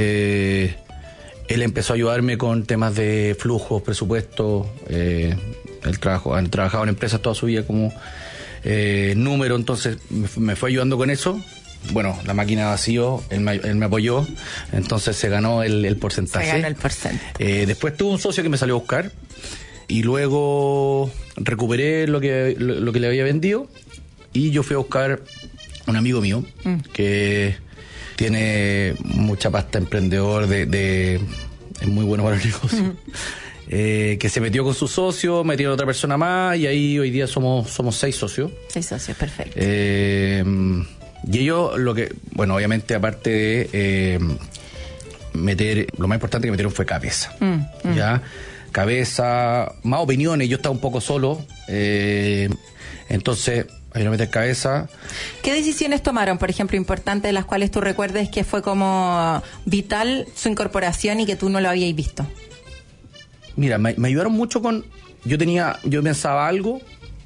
S3: Eh, él empezó a ayudarme con temas de flujos, presupuestos, eh... Él trabajó, han trabajado en empresas toda su vida como eh, número, entonces me, me fue ayudando con eso. Bueno, la máquina vacío, él me, él me apoyó, entonces se ganó el, el porcentaje.
S2: Se ganó el porcentaje.
S3: Eh, después tuve un socio que me salió a buscar y luego recuperé lo que, lo, lo que le había vendido y yo fui a buscar un amigo mío mm. que tiene mucha pasta emprendedor, de, de es muy bueno para el negocio. Mm. Eh, que se metió con su socio, metieron otra persona más y ahí hoy día somos somos seis socios.
S2: Seis socios, perfecto.
S3: Eh, y ellos lo que, bueno, obviamente aparte de eh, meter, lo más importante que metieron fue cabeza. Mm, mm. Ya, cabeza, más opiniones, yo estaba un poco solo, eh, entonces hay que meter cabeza.
S2: ¿Qué decisiones tomaron, por ejemplo, importantes de las cuales tú recuerdes que fue como vital su incorporación y que tú no lo habías visto?
S3: Mira, me, me ayudaron mucho con... Yo tenía, yo pensaba algo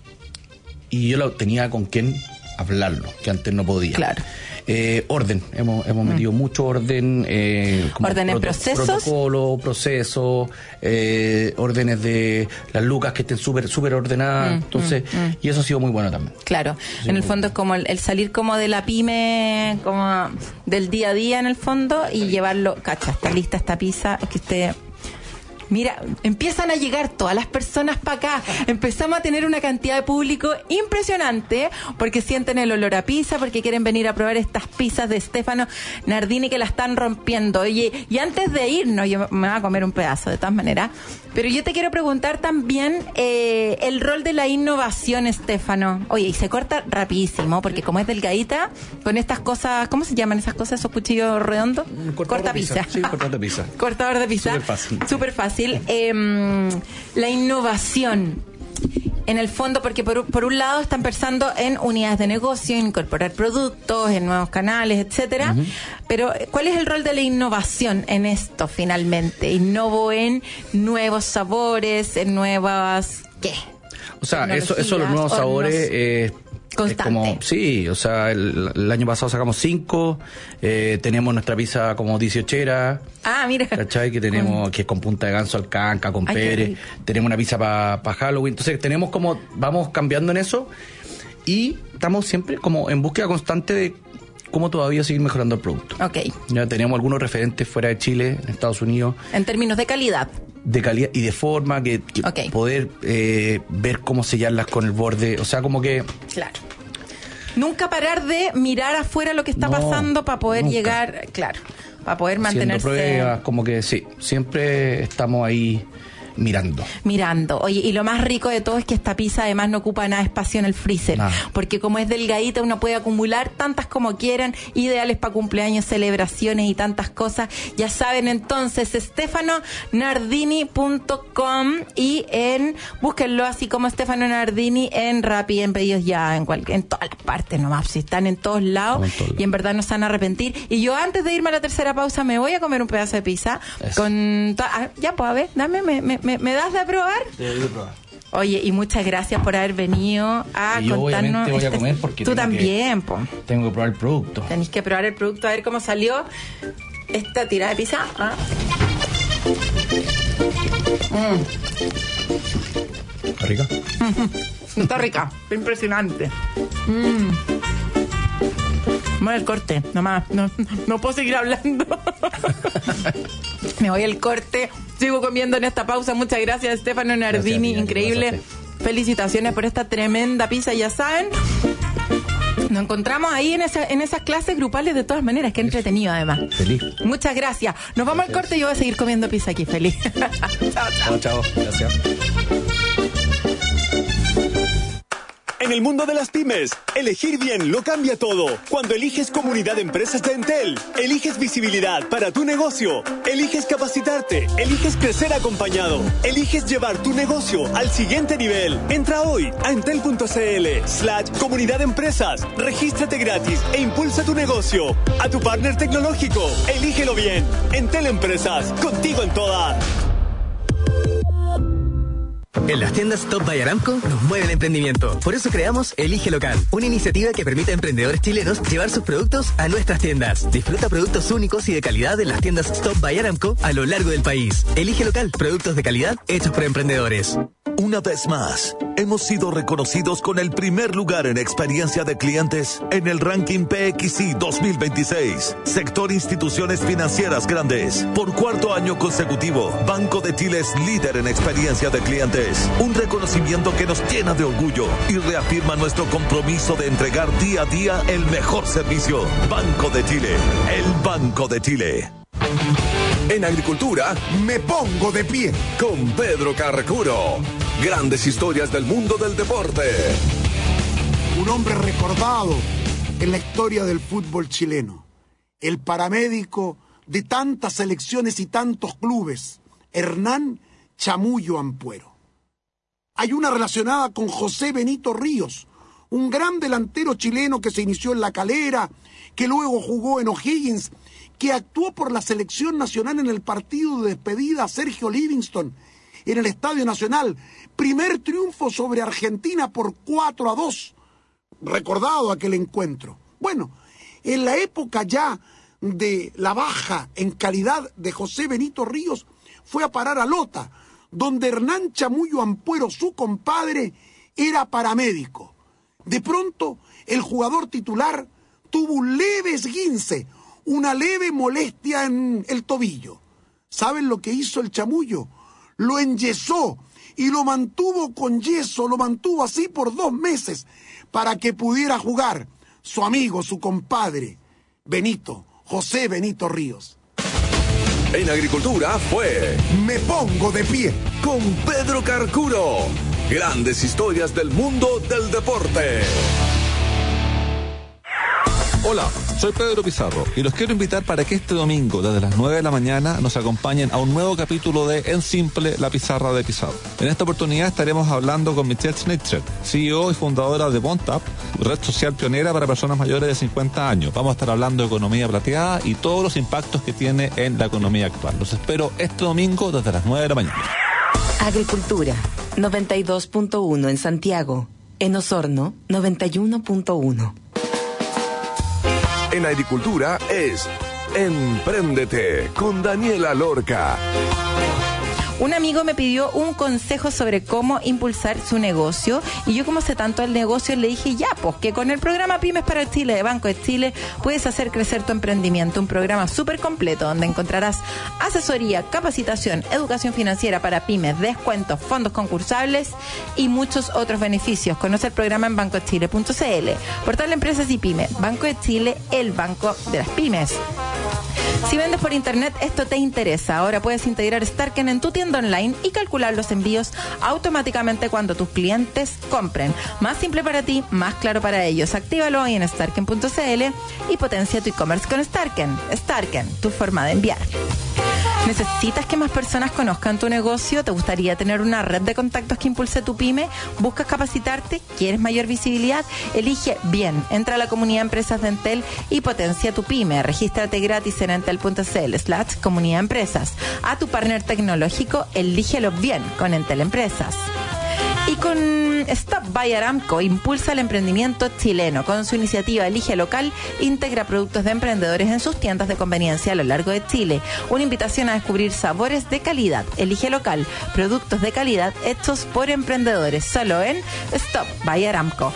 S3: y yo lo tenía con quién hablarlo, que antes no podía.
S2: Claro.
S3: Eh, orden, hemos, hemos mm. metido mucho orden. Eh, como
S2: ¿Orden en
S3: proto,
S2: procesos?
S3: Protocolo, proceso, eh, órdenes de las lucas que estén súper súper ordenadas. Mm, Entonces, mm, mm. y eso ha sido muy bueno también.
S2: Claro, en el fondo es como el, el salir como de la pyme, como del día a día en el fondo y llevarlo, cacha, está lista esta pizza, es que usted... Mira, empiezan a llegar todas las personas para acá. Empezamos a tener una cantidad de público impresionante porque sienten el olor a pizza, porque quieren venir a probar estas pizzas de Stefano Nardini que la están rompiendo. Oye, y antes de irnos, yo me voy a comer un pedazo de todas maneras, pero yo te quiero preguntar también eh, el rol de la innovación, Stefano. Oye, y se corta rapidísimo porque como es delgadita, con estas cosas, ¿cómo se llaman esas cosas, esos cuchillos redondos? Corta pizza.
S3: Sí, cortador de pizza.
S2: Cortador de pizza.
S3: Súper fácil.
S2: Súper fácil. Eh, la innovación en el fondo, porque por, por un lado están pensando en unidades de negocio, en incorporar productos, en nuevos canales, etcétera. Uh-huh. Pero ¿cuál es el rol de la innovación en esto finalmente? Innovo en nuevos sabores, en nuevas ¿qué?
S3: O sea, eso, eso los nuevos sabores eh,
S2: constante.
S3: Como, sí, o sea, el, el año pasado sacamos cinco, eh, tenemos nuestra pizza como dieciochera.
S2: Ah, mira.
S3: ¿Cachai? Que tenemos, con... que es con punta de ganso alcanca, con Ay, pere, tenemos una pizza para pa Halloween, entonces tenemos como, vamos cambiando en eso y estamos siempre como en búsqueda constante de cómo todavía seguir mejorando el producto.
S2: Ok.
S3: Ya tenemos algunos referentes fuera de Chile, en Estados Unidos.
S2: En términos de calidad.
S3: De calidad y de forma, que, que okay. poder eh, ver cómo sellarlas con el borde, o sea, como que...
S2: Claro. Nunca parar de mirar afuera lo que está
S3: No,
S2: pasando para poder
S3: nunca.
S2: llegar, claro, para poder
S3: Haciendo
S2: mantenerse...
S3: pruebas, como que sí, siempre estamos ahí mirando.
S2: Mirando. Oye, y lo más rico de todo es que esta pizza además no ocupa nada de espacio en el freezer.
S3: Nada.
S2: Porque como es delgadita, uno puede acumular tantas como quieran, ideales para cumpleaños, celebraciones y tantas cosas. Ya saben, entonces, stefano nardini punto com y en, búsquenlo así como Stefano Nardini en Rappi, en Pedidos Ya, en cual, en todas las partes nomás, si están en todos lados,
S3: En todos lados.
S2: y en verdad no se van a arrepentir. Y yo antes de irme a la tercera pausa me voy a comer un pedazo de pizza.
S3: Eso.
S2: Con to- ah, ya, pues a ver, dame, me, me, me, ¿me das de probar? Oye, y muchas gracias por haber venido a
S3: Y yo
S2: contarnos.
S3: obviamente voy a
S2: este-
S3: comer porque
S2: Tú
S3: tengo
S2: también, po.
S3: que, tengo que probar el producto.
S2: Tenéis que probar el producto, a ver cómo salió esta tirada de pizza. Ah.
S3: ¿Está rica?
S2: Está rica, está impresionante. Mm. Me voy al corte, nomás. No, no puedo seguir hablando. Me voy al corte. Sigo comiendo en esta pausa. Muchas gracias, Stefano Nardini.
S3: Gracias,
S2: Increíble.
S3: gracias
S2: Felicitaciones por esta tremenda pizza. Ya saben, nos encontramos ahí en, esa, en esas clases grupales de todas maneras. Qué entretenido, además.
S3: Feliz.
S2: Muchas gracias. Nos vamos al corte y yo voy a seguir comiendo pizza aquí. Feliz. Chao, chao.
S3: Chao, chao. Gracias.
S8: En el mundo de las pymes, elegir bien lo cambia todo. Cuando eliges Comunidad de Empresas de Entel, eliges visibilidad para tu negocio, eliges capacitarte, eliges crecer acompañado, eliges llevar tu negocio al siguiente nivel. Entra hoy a entel.cl slash Comunidad de Empresas, regístrate gratis e impulsa tu negocio. A tu partner tecnológico, elígelo bien. Entel Empresas, contigo en todas.
S5: En las tiendas Top by Aramco nos mueve el emprendimiento. Por eso creamos Elige Local, una iniciativa que permite a emprendedores chilenos llevar sus productos a nuestras tiendas. Disfruta productos únicos y de calidad en las tiendas Top by Aramco a lo largo del país. Elige Local, productos de calidad hechos por emprendedores.
S9: Una vez más, hemos sido reconocidos con el primer lugar en experiencia de clientes en el ranking P X I dos mil veintiséis. Sector Instituciones Financieras Grandes. Por cuarto año consecutivo, Banco de Chile es líder en experiencia de clientes. Un reconocimiento que nos llena de orgullo y reafirma nuestro compromiso de entregar día a día el mejor servicio. Banco de Chile, el Banco de Chile.
S1: En agricultura,
S10: Me pongo de pie.
S1: con Pedro Carcuro. Grandes historias del mundo del deporte.
S10: Un hombre recordado en la historia del fútbol chileno. El paramédico de tantas selecciones y tantos clubes, Hernán Chamullo Ampuero. Hay una relacionada con José Benito Ríos, un gran delantero chileno que se inició en La Calera, que luego jugó en O'Higgins, que actuó por la selección nacional en el partido de despedida a Sergio Livingston en el Estadio Nacional. Primer triunfo sobre Argentina por cuatro a dos. Recordado aquel encuentro. Bueno, en la época ya de la baja en calidad de José Benito Ríos, fue a parar a Lota, donde Hernán Chamullo Ampuero, su compadre, era paramédico. De pronto, el jugador titular tuvo un leve esguince, una leve molestia en el tobillo. ¿Saben lo que hizo el Chamullo? Lo enyesó y lo mantuvo con yeso, lo mantuvo así por dos meses para que pudiera jugar su amigo, su compadre, Benito, José Benito Ríos.
S1: En agricultura fue
S10: Me pongo de pie.
S1: con Pedro Carcuro. Grandes historias del mundo del deporte.
S11: Hola, soy Pedro Pizarro y los quiero invitar para que este domingo desde las nueve de la mañana nos acompañen a un nuevo capítulo de En Simple, la pizarra de Pizarro. En esta oportunidad estaremos hablando con Michelle Schnitzer, C E O y fundadora de BondTap, red social pionera para personas mayores de cincuenta años. Vamos a estar hablando de economía plateada y todos los impactos que tiene en la economía actual. Los espero este domingo desde las nueve de la mañana.
S7: Agricultura, noventa y dos punto uno en Santiago. En Osorno, noventa y uno punto uno.
S1: En agricultura es Empréndete con Daniela Lorca.
S2: Un amigo me pidió un consejo sobre cómo impulsar su negocio y yo, como sé tanto del negocio, le dije ya, pues que con el programa Pymes para Chile de Banco de Chile puedes hacer crecer tu emprendimiento, un programa súper completo donde encontrarás asesoría, capacitación, educación financiera para pymes, descuentos, fondos concursables y muchos otros beneficios. Conoce el programa en banco de chile punto c l. Portal de Empresas y Pymes, Banco de Chile, el banco de las pymes. Si vendes por internet, esto te interesa. Ahora puedes integrar Starken en tu tienda online y calcular los envíos automáticamente cuando tus clientes compren. Más simple para ti, más claro para ellos. Actívalo hoy en starken punto c l y potencia tu e-commerce con Starken. Starken, tu forma de enviar. ¿Necesitas que más personas conozcan tu negocio? ¿Te gustaría tener una red de contactos que impulse tu pyme? ¿Buscas capacitarte? ¿Quieres mayor visibilidad? Elige bien. Entra a la comunidad de empresas de Entel y potencia tu pyme. Regístrate gratis en entel punto c l slash comunidad empresas. A tu partner tecnológico, elígelo bien con Entel Empresas. Y con Stop by Aramco impulsa el emprendimiento chileno. Con su iniciativa Elige Local, integra productos de emprendedores en sus tiendas de conveniencia a lo largo de Chile. Una invitación a descubrir sabores de calidad. Elige Local, productos de calidad hechos por emprendedores. Solo en Stop by Aramco.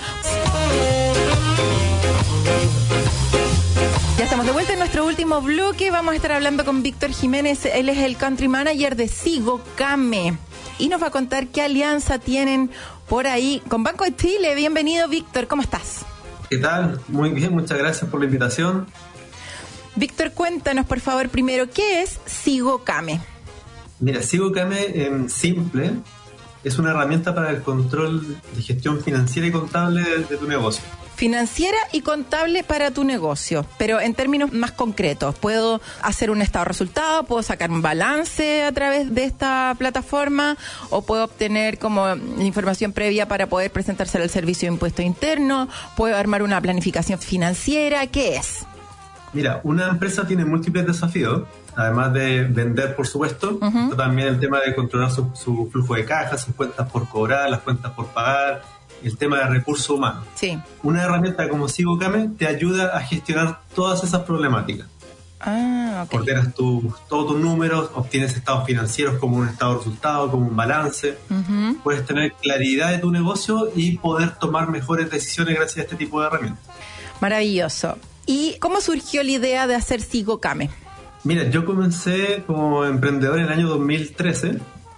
S2: Ya estamos de vuelta en nuestro último bloque. Vamos a estar hablando con Víctor Jiménez. Él es el country manager de Sigocame. Y nos va a contar qué alianza tienen por ahí con Banco de Chile. Bienvenido, Víctor, ¿cómo estás?
S12: ¿Qué tal? Muy bien, muchas gracias por la invitación.
S2: Víctor, cuéntanos, por favor, primero, ¿qué es Sigocame?
S12: Mira, Sigocame, en simple, es una herramienta para el control de gestión financiera y contable de, de tu negocio.
S2: Financiera y contable para tu negocio, pero en términos más concretos, ¿puedo hacer un estado de resultado? ¿Puedo sacar un balance a través de esta plataforma? ¿O puedo obtener como información previa para poder presentársela al servicio de impuesto interno? ¿Puedo armar una planificación financiera? ¿Qué es?
S12: Mira, una empresa tiene múltiples desafíos, además de vender, por supuesto, uh-huh. También el tema de controlar su, su flujo de caja, sus cuentas por cobrar, las cuentas por pagar, el tema de recursos humanos.
S2: Sí.
S12: Una herramienta como Sigocame te ayuda a gestionar todas esas problemáticas.
S2: Ah, ok.
S12: Ordenas tu, todos tus números, obtienes estados financieros como un estado de resultado, como un balance. Uh-huh. Puedes tener claridad de tu negocio y poder tomar mejores decisiones gracias a este tipo de herramientas.
S2: Maravilloso. ¿Y cómo surgió la idea de hacer Sigocame?
S12: Mira, yo comencé como emprendedor en el año dos mil trece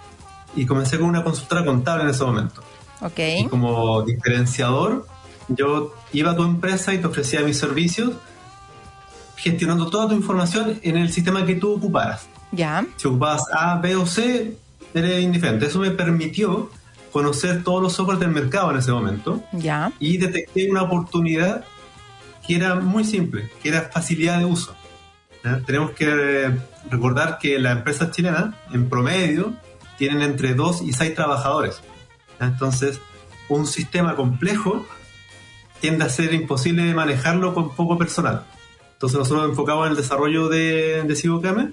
S12: y comencé con una consultora contable en ese momento.
S2: Okay.
S12: Y como diferenciador, yo iba a tu empresa y te ofrecía mis servicios gestionando toda tu información en el sistema que tú ocuparas.
S2: Ya.
S12: Si ocupabas A, B o C, eres indiferente. Eso me permitió conocer todos los softwares del mercado en ese momento.
S2: Ya.
S12: Y detecté una oportunidad que era muy simple, que era facilidad de uso. ¿Ya? Tenemos que recordar que las empresas chilenas, en promedio, tienen entre dos y seis trabajadores. Entonces, un sistema complejo tiende a ser imposible de manejarlo con poco personal. Entonces, nosotros nos enfocamos en el desarrollo de, de Sigocame,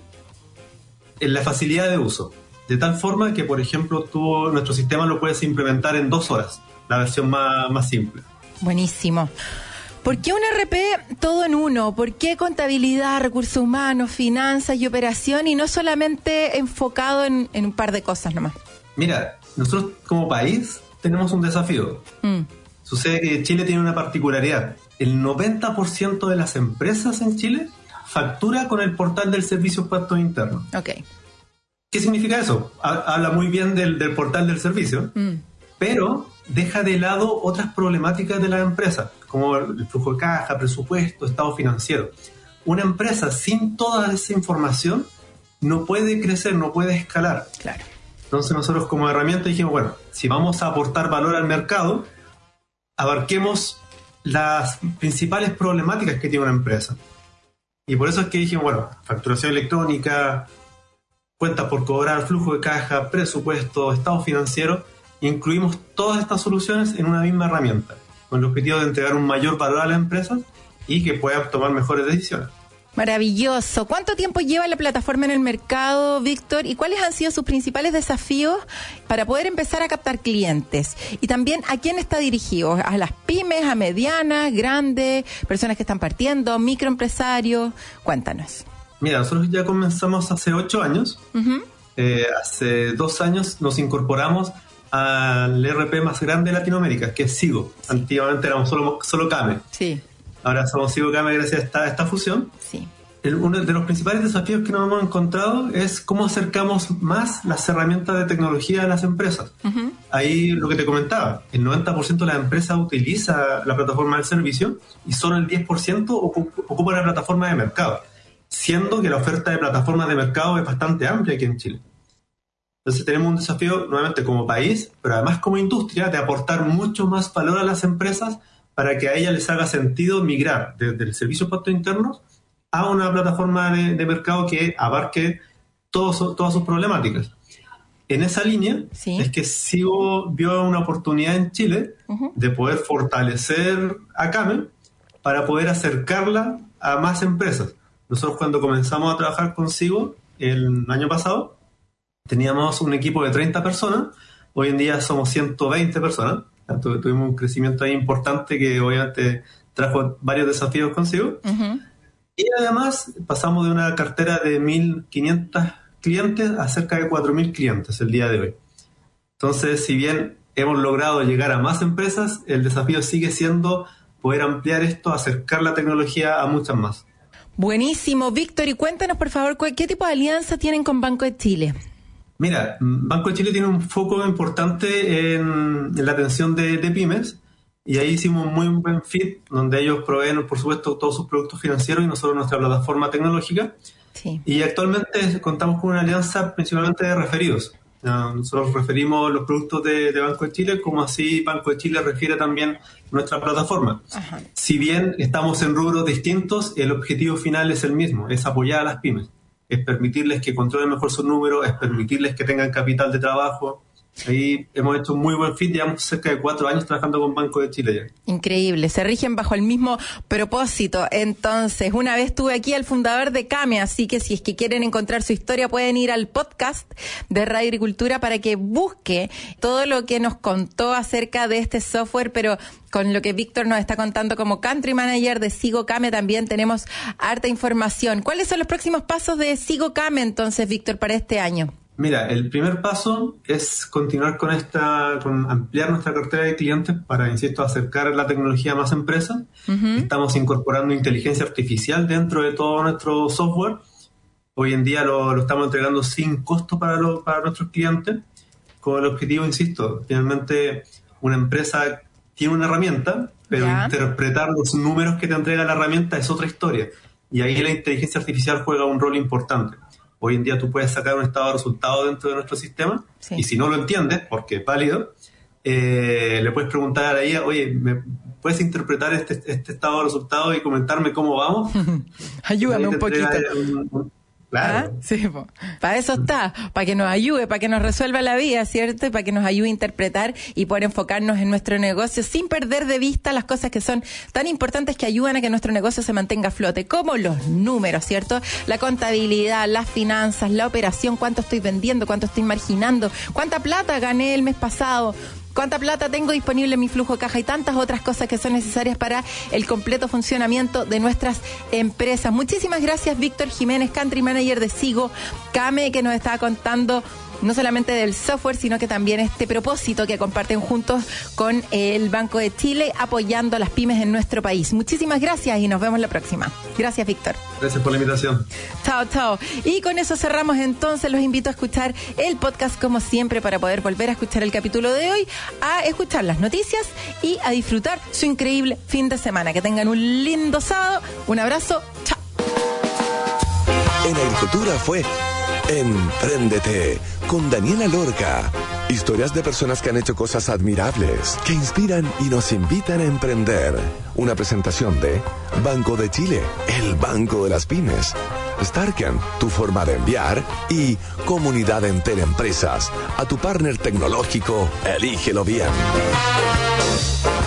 S12: en la facilidad de uso. De tal forma que, por ejemplo, tú, nuestro sistema lo puedes implementar en dos horas, la versión más, más simple.
S2: Buenísimo. ¿Por qué un R P todo en uno? ¿Por qué contabilidad, recursos humanos, finanzas y operación y no solamente enfocado en, en un par de cosas nomás?
S12: Mira, nosotros como país tenemos un desafío. Mm. Sucede que Chile tiene una particularidad. El noventa por ciento de las empresas en Chile factura con el portal del Servicio de Impuestos Internos.
S2: Okay.
S12: ¿Qué significa eso? Habla muy bien del, del portal del servicio, mm. pero deja de lado otras problemáticas de la empresa, como el flujo de caja, presupuesto, estado financiero. Una empresa sin toda esa información no puede crecer, no puede escalar.
S2: Claro.
S12: Entonces nosotros como herramienta dijimos, bueno, si vamos a aportar valor al mercado, abarquemos las principales problemáticas que tiene una empresa. Y por eso es que dijimos, bueno, facturación electrónica, cuentas por cobrar, flujo de caja, presupuesto, estado financiero, incluimos todas estas soluciones en una misma herramienta, con el objetivo de entregar un mayor valor a las empresas y que puedan tomar mejores decisiones.
S2: Maravilloso. ¿Cuánto tiempo lleva la plataforma en el mercado, Víctor? ¿Y cuáles han sido sus principales desafíos para poder empezar a captar clientes? Y también, ¿a quién está dirigido? ¿A las pymes, a medianas, grandes, personas que están partiendo, microempresarios? Cuéntanos.
S12: Mira, nosotros ya comenzamos hace ocho años. Uh-huh. eh, hace dos años nos incorporamos al E R P más grande de Latinoamérica, que es Sigo. Antiguamente éramos solo, solo Kame.
S2: Sí.
S12: Ahora somos Sigo Kame gracias a esta, a esta fusión.
S2: Sí.
S12: El, uno de los principales desafíos que nos hemos encontrado es cómo acercamos más las herramientas de tecnología a las empresas. Uh-huh. Ahí lo que te comentaba, el noventa por ciento de las empresas utiliza la plataforma del servicio y solo el diez por ciento ocupa la plataforma de mercado, siendo que la oferta de plataformas de mercado es bastante amplia aquí en Chile. Entonces tenemos un desafío nuevamente como país, pero además como industria, de aportar mucho más valor a las empresas para que a ellas les haga sentido migrar desde el servicio de impuestos internos a una plataforma de, de mercado que abarque todos, todas sus problemáticas. En esa línea ¿Sí? es que Sigo vio una oportunidad en Chile uh-huh. de poder fortalecer a Kame para poder acercarla a más empresas. Nosotros cuando comenzamos a trabajar con Sigo el año pasado, teníamos un equipo de treinta personas, hoy en día somos ciento veinte personas. Tu, tuvimos un crecimiento ahí importante que obviamente trajo varios desafíos consigo. Uh-huh. Y además pasamos de una cartera de mil quinientos clientes a cerca de cuatro mil clientes el día de hoy. Entonces, si bien hemos logrado llegar a más empresas, el desafío sigue siendo poder ampliar esto, acercar la tecnología a muchas más.
S2: Buenísimo, Víctor. Y cuéntanos, por favor, ¿qué tipo de alianza tienen con Banco de Chile?
S12: Mira, Banco de Chile tiene un foco importante en, en la atención de, de pymes. Y ahí hicimos un muy buen fit, donde ellos proveen, por supuesto, todos sus productos financieros y nosotros nuestra plataforma tecnológica. Sí. Y actualmente contamos con una alianza principalmente de referidos. Uh, nosotros referimos los productos de, de Banco de Chile, como así Banco de Chile refiere también nuestra plataforma. Ajá. Si bien estamos en rubros distintos, el objetivo final es el mismo, es apoyar a las pymes. Es permitirles que controlen mejor sus números, es permitirles que tengan capital de trabajo. Ahí hemos hecho un muy buen fit, llevamos cerca de cuatro años trabajando con Banco de Chile ya.
S2: Increíble, se rigen bajo el mismo propósito. Entonces, una vez tuve aquí al fundador de Kame, así que si es que quieren encontrar su historia pueden ir al podcast de Radio Agricultura para que busque todo lo que nos contó acerca de este software, pero con lo que Víctor nos está contando como Country Manager de Sigo Kame también tenemos harta información. ¿Cuáles son los próximos pasos de Sigo Kame entonces, Víctor, para este año?
S12: Mira, el primer paso es continuar con esta, con ampliar nuestra cartera de clientes para, insisto, acercar la tecnología a más empresas. Uh-huh. Estamos incorporando inteligencia artificial dentro de todo nuestro software. Hoy en día lo, lo estamos entregando sin costo para, lo, para nuestros clientes, con el objetivo, insisto, finalmente una empresa tiene una herramienta, pero yeah. interpretar los números que te entrega la herramienta es otra historia. Y ahí la inteligencia artificial juega un rol importante. Hoy en día tú puedes sacar un estado de resultado dentro de nuestro sistema sí. y si no lo entiendes, porque es válido, eh, le puedes preguntar a ella, oye, ¿me puedes interpretar este, este estado de resultado y comentarme cómo vamos?
S2: Ayúdame un poquito.
S12: Un, un, claro.
S2: ¿Ah? Sí, po. Para eso está, para que nos ayude, para que nos resuelva la vida, ¿cierto? Y para que nos ayude a interpretar y poder enfocarnos en nuestro negocio sin perder de vista las cosas que son tan importantes que ayudan a que nuestro negocio se mantenga a flote, como los números, ¿cierto? La contabilidad, las finanzas, la operación, cuánto estoy vendiendo, cuánto estoy marginando, cuánta plata gané el mes pasado, cuánta plata tengo disponible en mi flujo de caja y tantas otras cosas que son necesarias para el completo funcionamiento de nuestras empresas. Muchísimas gracias, Víctor Jiménez, Country Manager de Sigo Kame, que nos estaba contando no solamente del software, sino que también este propósito que comparten juntos con el Banco de Chile, apoyando a las pymes en nuestro país. Muchísimas gracias y nos vemos la próxima. Gracias, Víctor.
S12: Gracias por la invitación.
S2: Chao, chao. Y con eso cerramos entonces. Los invito a escuchar el podcast como siempre para poder volver a escuchar el capítulo de hoy, a escuchar las noticias y a disfrutar su increíble fin de semana. Que tengan un lindo sábado. Un abrazo. Chao.
S1: En Agricultura fue Empréndete con Daniela Lorca. Historias de personas que han hecho cosas admirables, que inspiran y nos invitan a emprender. Una presentación de Banco de Chile, el banco de las pymes. Starken, tu forma de enviar. Y Comunidad Entel Empresas. A tu partner tecnológico, elígelo bien.